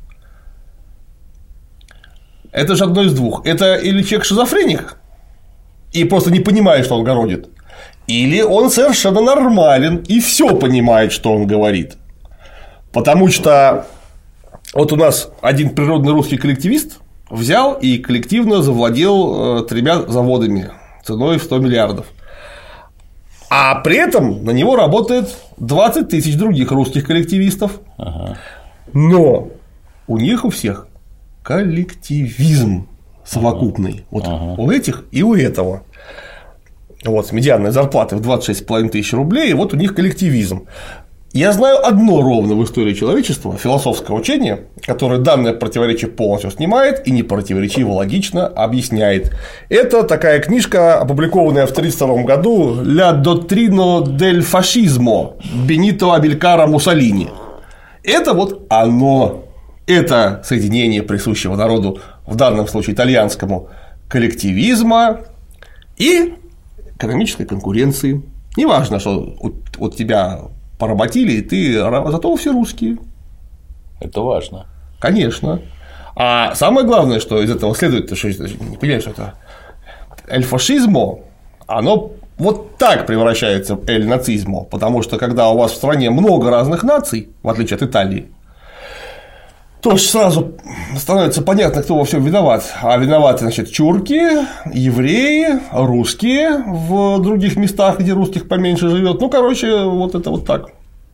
Это же одно из двух. Это или человек шизофреник и просто не понимает, что он городит, или он совершенно нормален и все понимает, что он говорит. Потому что вот у нас один природный русский коллективист взял и коллективно завладел тремя заводами ценой в сто миллиардов. А при этом на него работает двадцать тысяч других русских коллективистов. Ага. Но у них у всех коллективизм совокупный. Ага. Вот ага. у этих и у этого. Вот, с медианной зарплатой в двадцать шесть с половиной тысяч рублей, и вот у них коллективизм. Я знаю одно ровно в истории человечества философское учение, которое данное противоречие полностью снимает и непротиворечиво логично объясняет. Это такая книжка, опубликованная в тысяча девятьсот тридцать втором году «Ля доттрино дель фашизмо» Бенито Абелькара Муссолини. Это вот оно. Это соединение присущего народу, в данном случае итальянскому, коллективизма и экономической конкуренции. Неважно, что от тебя поработили, и ты, зато все русские. Это важно. Конечно. А самое главное, что из этого следует, ты что, не понимаешь, что это эль-фашизмо, оно вот так превращается в эль-нацизмо, потому что когда у вас в стране много разных наций, в отличие от Италии, то сразу становится понятно, кто во всем виноват. А виноваты, значит, тюрки, евреи, русские в других местах, где русских поменьше живет. Ну, короче, вот это вот так.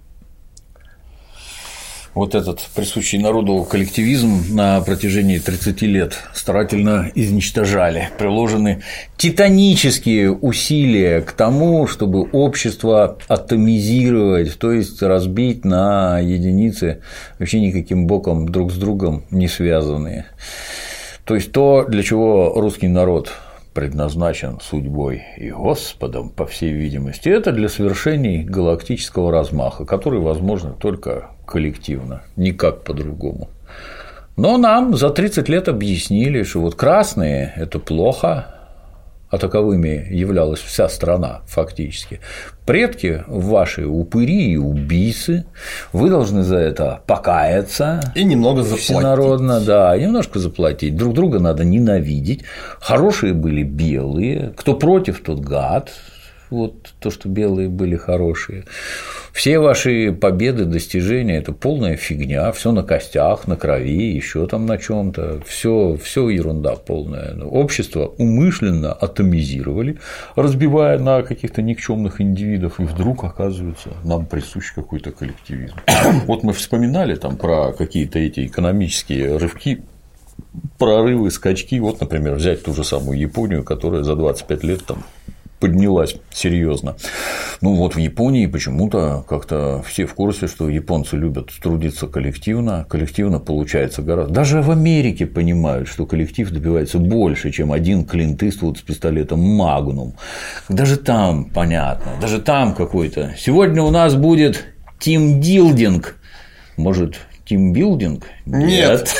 Вот этот присущий народу коллективизм на протяжении тридцати лет старательно изничтожали. Приложены титанические усилия к тому, чтобы общество атомизировать, то есть разбить на единицы, вообще никаким боком друг с другом не связанные. То есть то, для чего русский народ предназначен судьбой и Господом, по всей видимости, это для совершений галактического размаха, который возможен только коллективно, никак по-другому. Но нам за тридцать лет объяснили, что вот красные – это плохо, а таковыми являлась вся страна фактически. Предки ваши упыри и убийцы, вы должны за это покаяться и немного заплатить. Всенародно, да, немножко заплатить. Друг друга надо ненавидеть. Хорошие были белые, кто против, тот гад. Вот то, что белые были хорошие. Все ваши победы, достижения – это полная фигня, все на костях, на крови, еще там на чем-то, все, все ерунда полная. Общество умышленно атомизировали, разбивая на каких-то никчемных индивидов, и вдруг оказывается нам присущ какой-то коллективизм. Вот мы вспоминали там про какие-то эти экономические рывки, прорывы, скачки. Вот, например, взять ту же самую Японию, которая за двадцать пять лет там поднялась серьезно. Ну вот в Японии почему-то как-то все в курсе, что японцы любят трудиться коллективно, коллективно получается гораздо. Даже в Америке понимают, что коллектив добивается больше, чем один Клинт Иствуд с пистолетом Магнум. Даже там понятно, даже там какой-то. Сегодня у нас будет тимбилдинг. Может, тимбилдинг? Нет.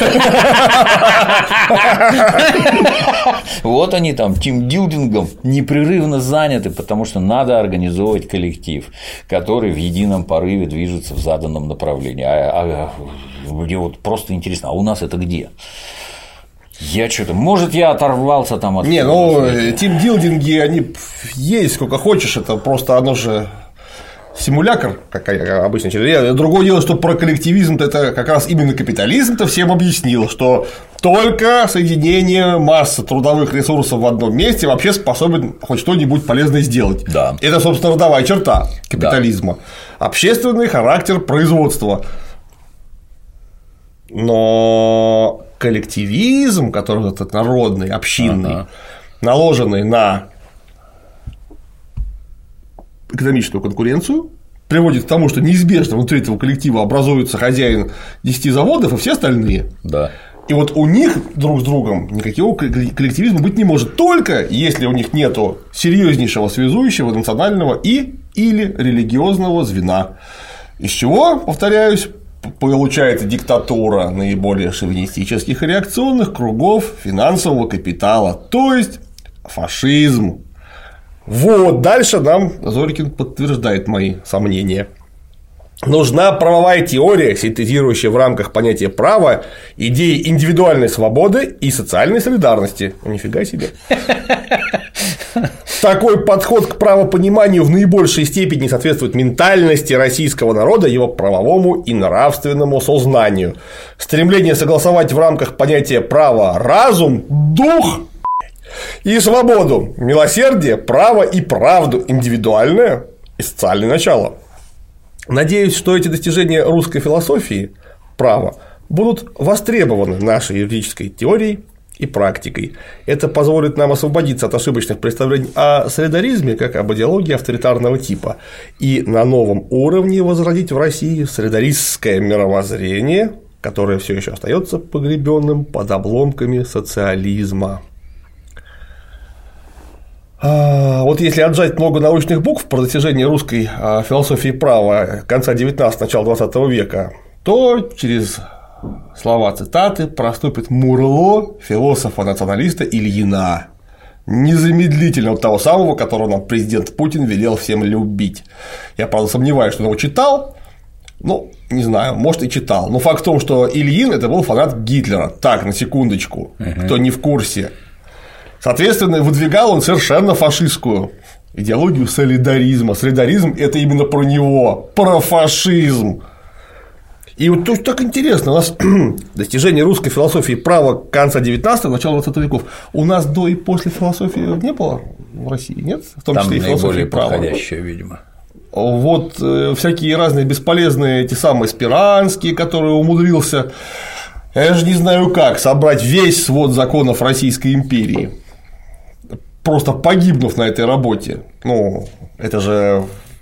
Вот они там тимбилдингом непрерывно заняты, потому что надо организовывать коллектив, который в едином порыве движется в заданном направлении. А, а мне вот просто интересно, а у нас это где? Я что-то, может, я оторвался там от. Не, ну тимбилдинги, они есть сколько хочешь, это просто оно же. симулякр, как обычно. Другое дело, что про коллективизм это как раз именно капитализм-то всем объяснил, что только соединение массы трудовых ресурсов в одном месте вообще способен хоть что-нибудь полезное сделать. Да. Это, собственно, родовая черта капитализма. Да. Общественный характер производства. Но коллективизм, который этот народный, общинный, ага. наложенный на экономическую конкуренцию, приводит к тому, что неизбежно внутри этого коллектива образуется хозяин десяти заводов и все остальные. Да. И вот у них друг с другом никакого коллективизма быть не может, только если у них нету серьезнейшего связующего национального и или религиозного звена. Из чего, повторяюсь, получается диктатура наиболее шовинистических и реакционных кругов финансового капитала, то есть фашизм. Вот, дальше нам Зорькин подтверждает мои сомнения. Нужна правовая теория, синтезирующая в рамках понятия права идеи индивидуальной свободы и социальной солидарности. Ну, нифига себе. Такой подход к правопониманию в наибольшей степени соответствует ментальности российского народа, его правовому и нравственному сознанию. Стремление согласовать в рамках понятия права разум, дух и свободу, милосердие, право и правду, индивидуальное и социальное начало. Надеюсь, что эти достижения русской философии права будут востребованы нашей юридической теорией и практикой. Это позволит нам освободиться от ошибочных представлений о солидаризме как об идеологии авторитарного типа и на новом уровне возродить в России солидаристское мировоззрение, которое все еще остается погребенным под обломками социализма. Вот если отжать много научных букв про достижение русской философии права конца девятнадцатого – начала двадцатого века, то через слова цитаты проступит Мурло, философа-националиста Ильина, незамедлительно от того самого, которого нам президент Путин велел всем любить. Я, правда, сомневаюсь, что он его читал, ну, не знаю, может, и читал, но факт в том, что Ильин – это был фанат Гитлера, так, на секундочку, uh-huh. кто не в курсе. Соответственно, выдвигал он совершенно фашистскую идеологию солидаризма. Солидаризм – это именно про него, про фашизм. И вот то, так интересно, у нас достижение русской философии права конца девятнадцатого – начала двадцатого веков. У нас до и после философии не было в России, нет? В том Там числе и философии права. подходящая, видимо. Вот э, всякие разные бесполезные эти самые Спиранские, которые умудрился, я же не знаю как, собрать весь свод законов Российской империи, просто погибнув на этой работе. Ну, это же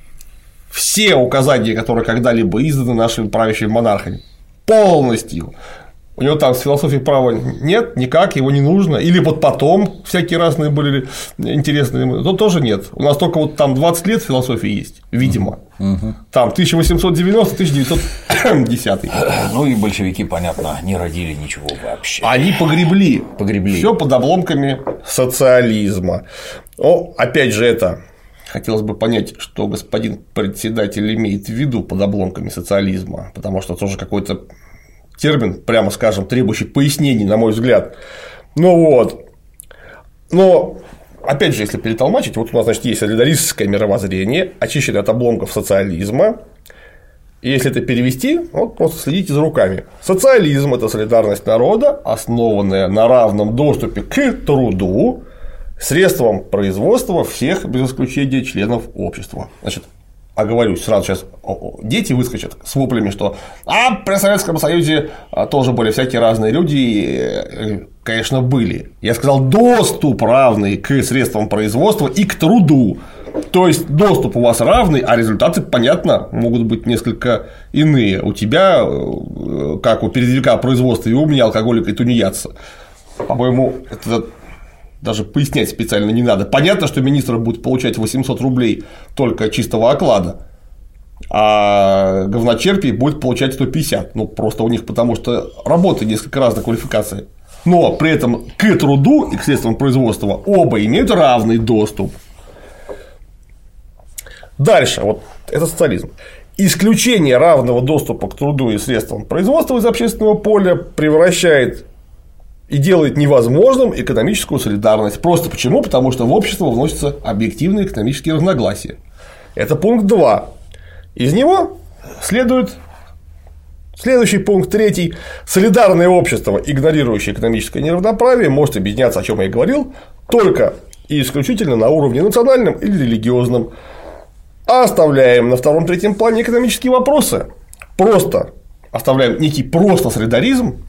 все указания, которые когда-либо изданы нашими правящими монархами, полностью. У него там с философией права нет, никак, его не нужно. Или вот потом всякие разные были интересные, но тоже нет. У нас только вот там двадцать лет философии есть, видимо. Угу. Там тысяча восемьсот девяностый — тысяча девятьсот десятый. Ну и большевики, понятно, не родили ничего вообще. Они погребли. Погребли. Все под обломками социализма. О, опять же, это. Хотелось бы понять, что господин председатель имеет в виду под обломками социализма, потому что тоже какой-то термин, прямо скажем, требующий пояснений, на мой взгляд. Ну вот. Но, опять же, если перетолмачить, вот у нас, значит, есть солидаристское мировоззрение, очищенное от обломков социализма. И если это перевести, вот просто следите за руками. Социализм – это солидарность народа, основанная на равном доступе к труду, средствам производства всех, без исключения, членов общества. Значит, оговорюсь сразу, сейчас дети выскочат с воплями, что а при Советском Союзе тоже были всякие разные люди, конечно, были. Я сказал, доступ равный к средствам производства и к труду. То есть доступ у вас равный, а результаты, понятно, могут быть несколько иные. У тебя, как у передовика производства, и у меня алкоголика и тунеядца. По-моему, это даже пояснять специально не надо. Понятно, что министр будет получать восемьсот рублей только чистого оклада, а говночерпий будет получать сто пятьдесят. Ну, просто у них потому что работа несколько разных квалификаций. Но при этом к труду и к средствам производства оба имеют равный доступ. Дальше, вот это социализм. Исключение равного доступа к труду и средствам производства из общественного поля превращает и делает невозможным экономическую солидарность. Просто почему? Потому что в общество вносятся объективные экономические разногласия. Это пункт два. Из него следует следующий пункт, третий. Солидарное общество, игнорирующее экономическое неравноправие, может объединяться, о чем я и говорил, только и исключительно на уровне национальном или религиозном. А оставляем на втором-третьем плане экономические вопросы. Просто оставляем некий просто солидаризм.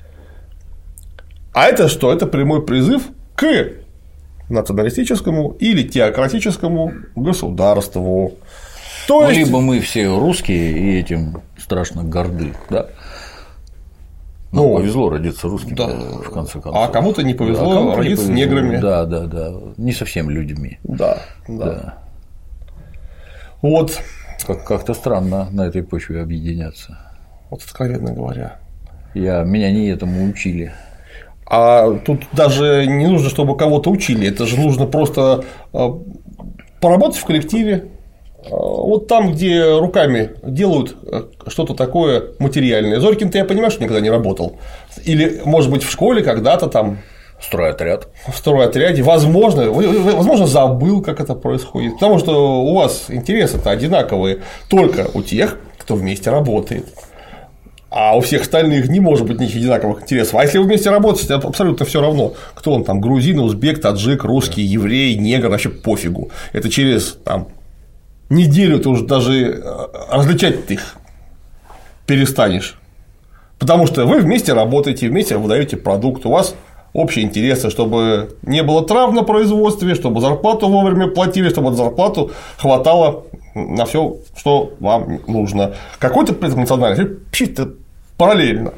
А это что? Это прямой призыв к националистическому или теократическому государству. То ну, есть... либо мы все русские и этим страшно горды, да? Нам ну, повезло родиться русскими, да. В конце концов. А кому-то не повезло, а кому-то родиться не повезло. неграми. Да, да, да. Не совсем людьми. Да, да. да. Вот. Как- как-то странно на этой почве объединяться. Вот откровенно говоря. Я, меня не этому учили. А тут даже не нужно, чтобы кого-то учили. Это же нужно просто поработать в коллективе. Вот там, где руками делают что-то такое материальное. Зорькин-то я понимаю, что никогда не работал. Или, может быть, в школе когда-то там. Стройотряд. В стройотряде. Возможно, возможно, забыл, как это происходит. Потому что у вас интересы-то одинаковые только у тех, кто вместе работает. А у всех остальных не может быть никаких одинаковых интересов. А если вы вместе работаете, абсолютно все равно, кто он там, грузин, узбек, таджик, русский, еврей, негр, вообще пофигу. Это через там, неделю ты уже даже различать их перестанешь. Потому что вы вместе работаете, вместе выдаете продукт, у вас общие интересы, чтобы не было трав на производстве, чтобы зарплату вовремя платили, чтобы зарплату хватало на все, что вам нужно. Какой-то при этом национальный, вообще-то параллельно.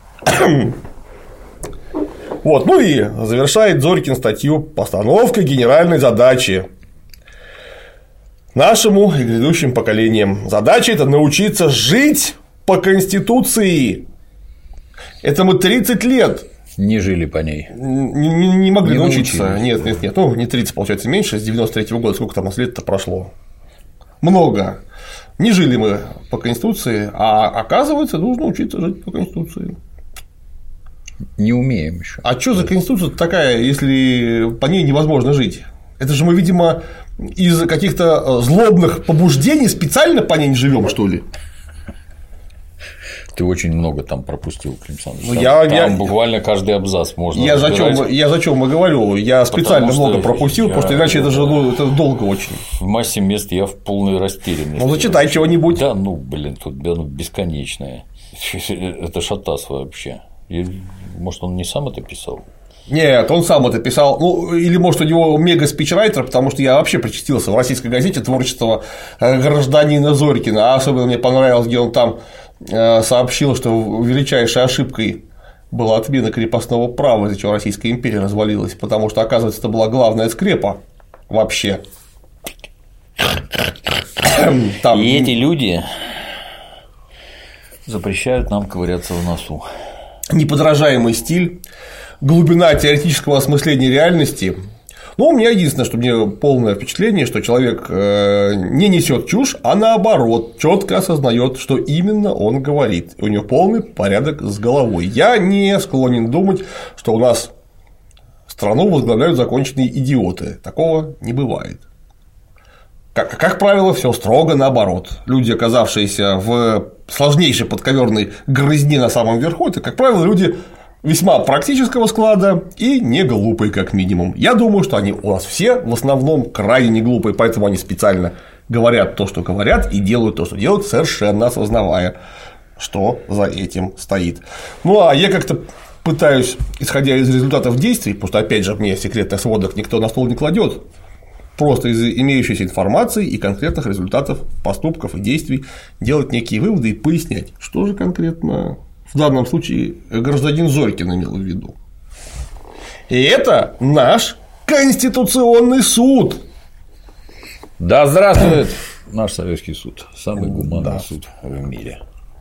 Вот, ну и завершает Зорькин статью «Постановка генеральной задачи нашему и грядущим поколениям. Задача – это научиться жить по Конституции. Это мы тридцать лет не жили по ней. Не, не, не могли не научиться. научились. Нет, нет, нет. Ну, не тридцать, получается, меньше. С девяносто третьего года сколько там лет-то прошло? Много. Не жили мы по Конституции, а оказывается, нужно учиться жить по Конституции. Не умеем еще. А что за Конституция такая, если по ней невозможно жить? Это же мы, видимо, из каких-то злобных побуждений специально по ней не живем, что ли? Ты очень много там пропустил, Клим Александрович. Ну, там я, там я, буквально каждый абзац можно. Я за чем я за чем и говорю, я специально много пропустил, я... потому что иначе это же ну, это долго очень. В массе мест я в полной растерянности. Ну, зачитай чего-нибудь. Да, ну, блин, тут бесконечное. Это шатас вообще. И, может, он не сам это писал? Нет, он сам это писал. Ну, или, может, у него мега-спичрайтер, потому что я вообще причастился в российской газете творчество гражданина Зорькина. А особенно мне понравилось, где он там сообщил, что величайшей ошибкой была отмена крепостного права, из-за чего Российская империя развалилась, потому что, оказывается, это была главная скрепа вообще. Там... И эти люди запрещают нам ковыряться в носу. Неподражаемый стиль, глубина теоретического осмысления реальности. Ну, у меня единственное, что мне полное впечатление, что человек не несет чушь, а наоборот, четко осознает, что именно он говорит. У него полный порядок с головой. Я не склонен думать, что у нас страну возглавляют законченные идиоты. Такого не бывает. Как, как правило, все строго наоборот. Люди, оказавшиеся в сложнейшей подковерной грызне на самом верху, это, как правило, люди весьма практического склада и не глупые, как минимум. Я думаю, что они у нас все в основном крайне не глупые, поэтому они специально говорят то, что говорят, и делают то, что делают, совершенно осознавая, что за этим стоит. Ну, а я как-то пытаюсь, исходя из результатов действий, потому что, опять же, мне секретных сводок никто на стол не кладет, просто из имеющейся информации и конкретных результатов поступков и действий делать некие выводы и пояснять, что же конкретно в данном случае гражданин Зорькин имел в виду. И это наш Конституционный суд. Да здравствует наш Советский суд, самый гуманный да. суд в мире.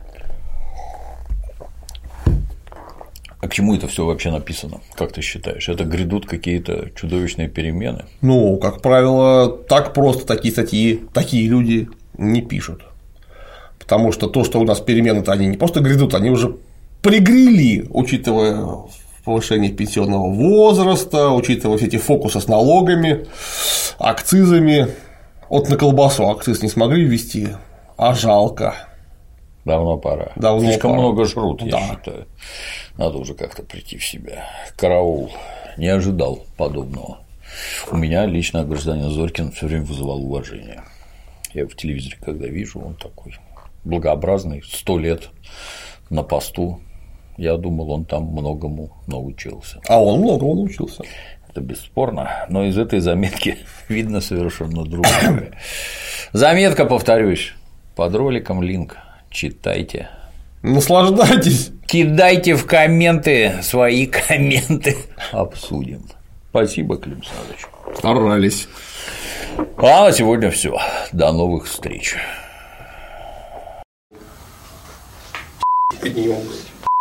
А к чему это все вообще написано? Как ты считаешь? Это грядут какие-то чудовищные перемены? Ну, как правило, так просто такие статьи, такие люди не пишут. Потому что то, что у нас перемены-то они не просто грядут, они уже пригрели, учитывая повышение пенсионного возраста, учитывая все эти фокусы с налогами, акцизами. Вот на колбасу акциз не смогли ввести, А жалко. Давно пора. Давно Слишком пора. много жрут, я Да. считаю. Надо уже как-то прийти в себя. Караул. Не ожидал подобного. У меня лично гражданин Зорькин все время вызывал уважение. Я в телевизоре, когда вижу, он такой благообразный, сто лет на посту. Я думал, он там многому научился. А он многому научился. Это бесспорно, но из этой заметки видно совершенно другое. Заметка, повторюсь, под роликом линк. Читайте. Наслаждайтесь. Кидайте в комменты свои комменты. Обсудим. Спасибо, Клим Александрович. Старались. А на сегодня все. До новых встреч. Поднимемся.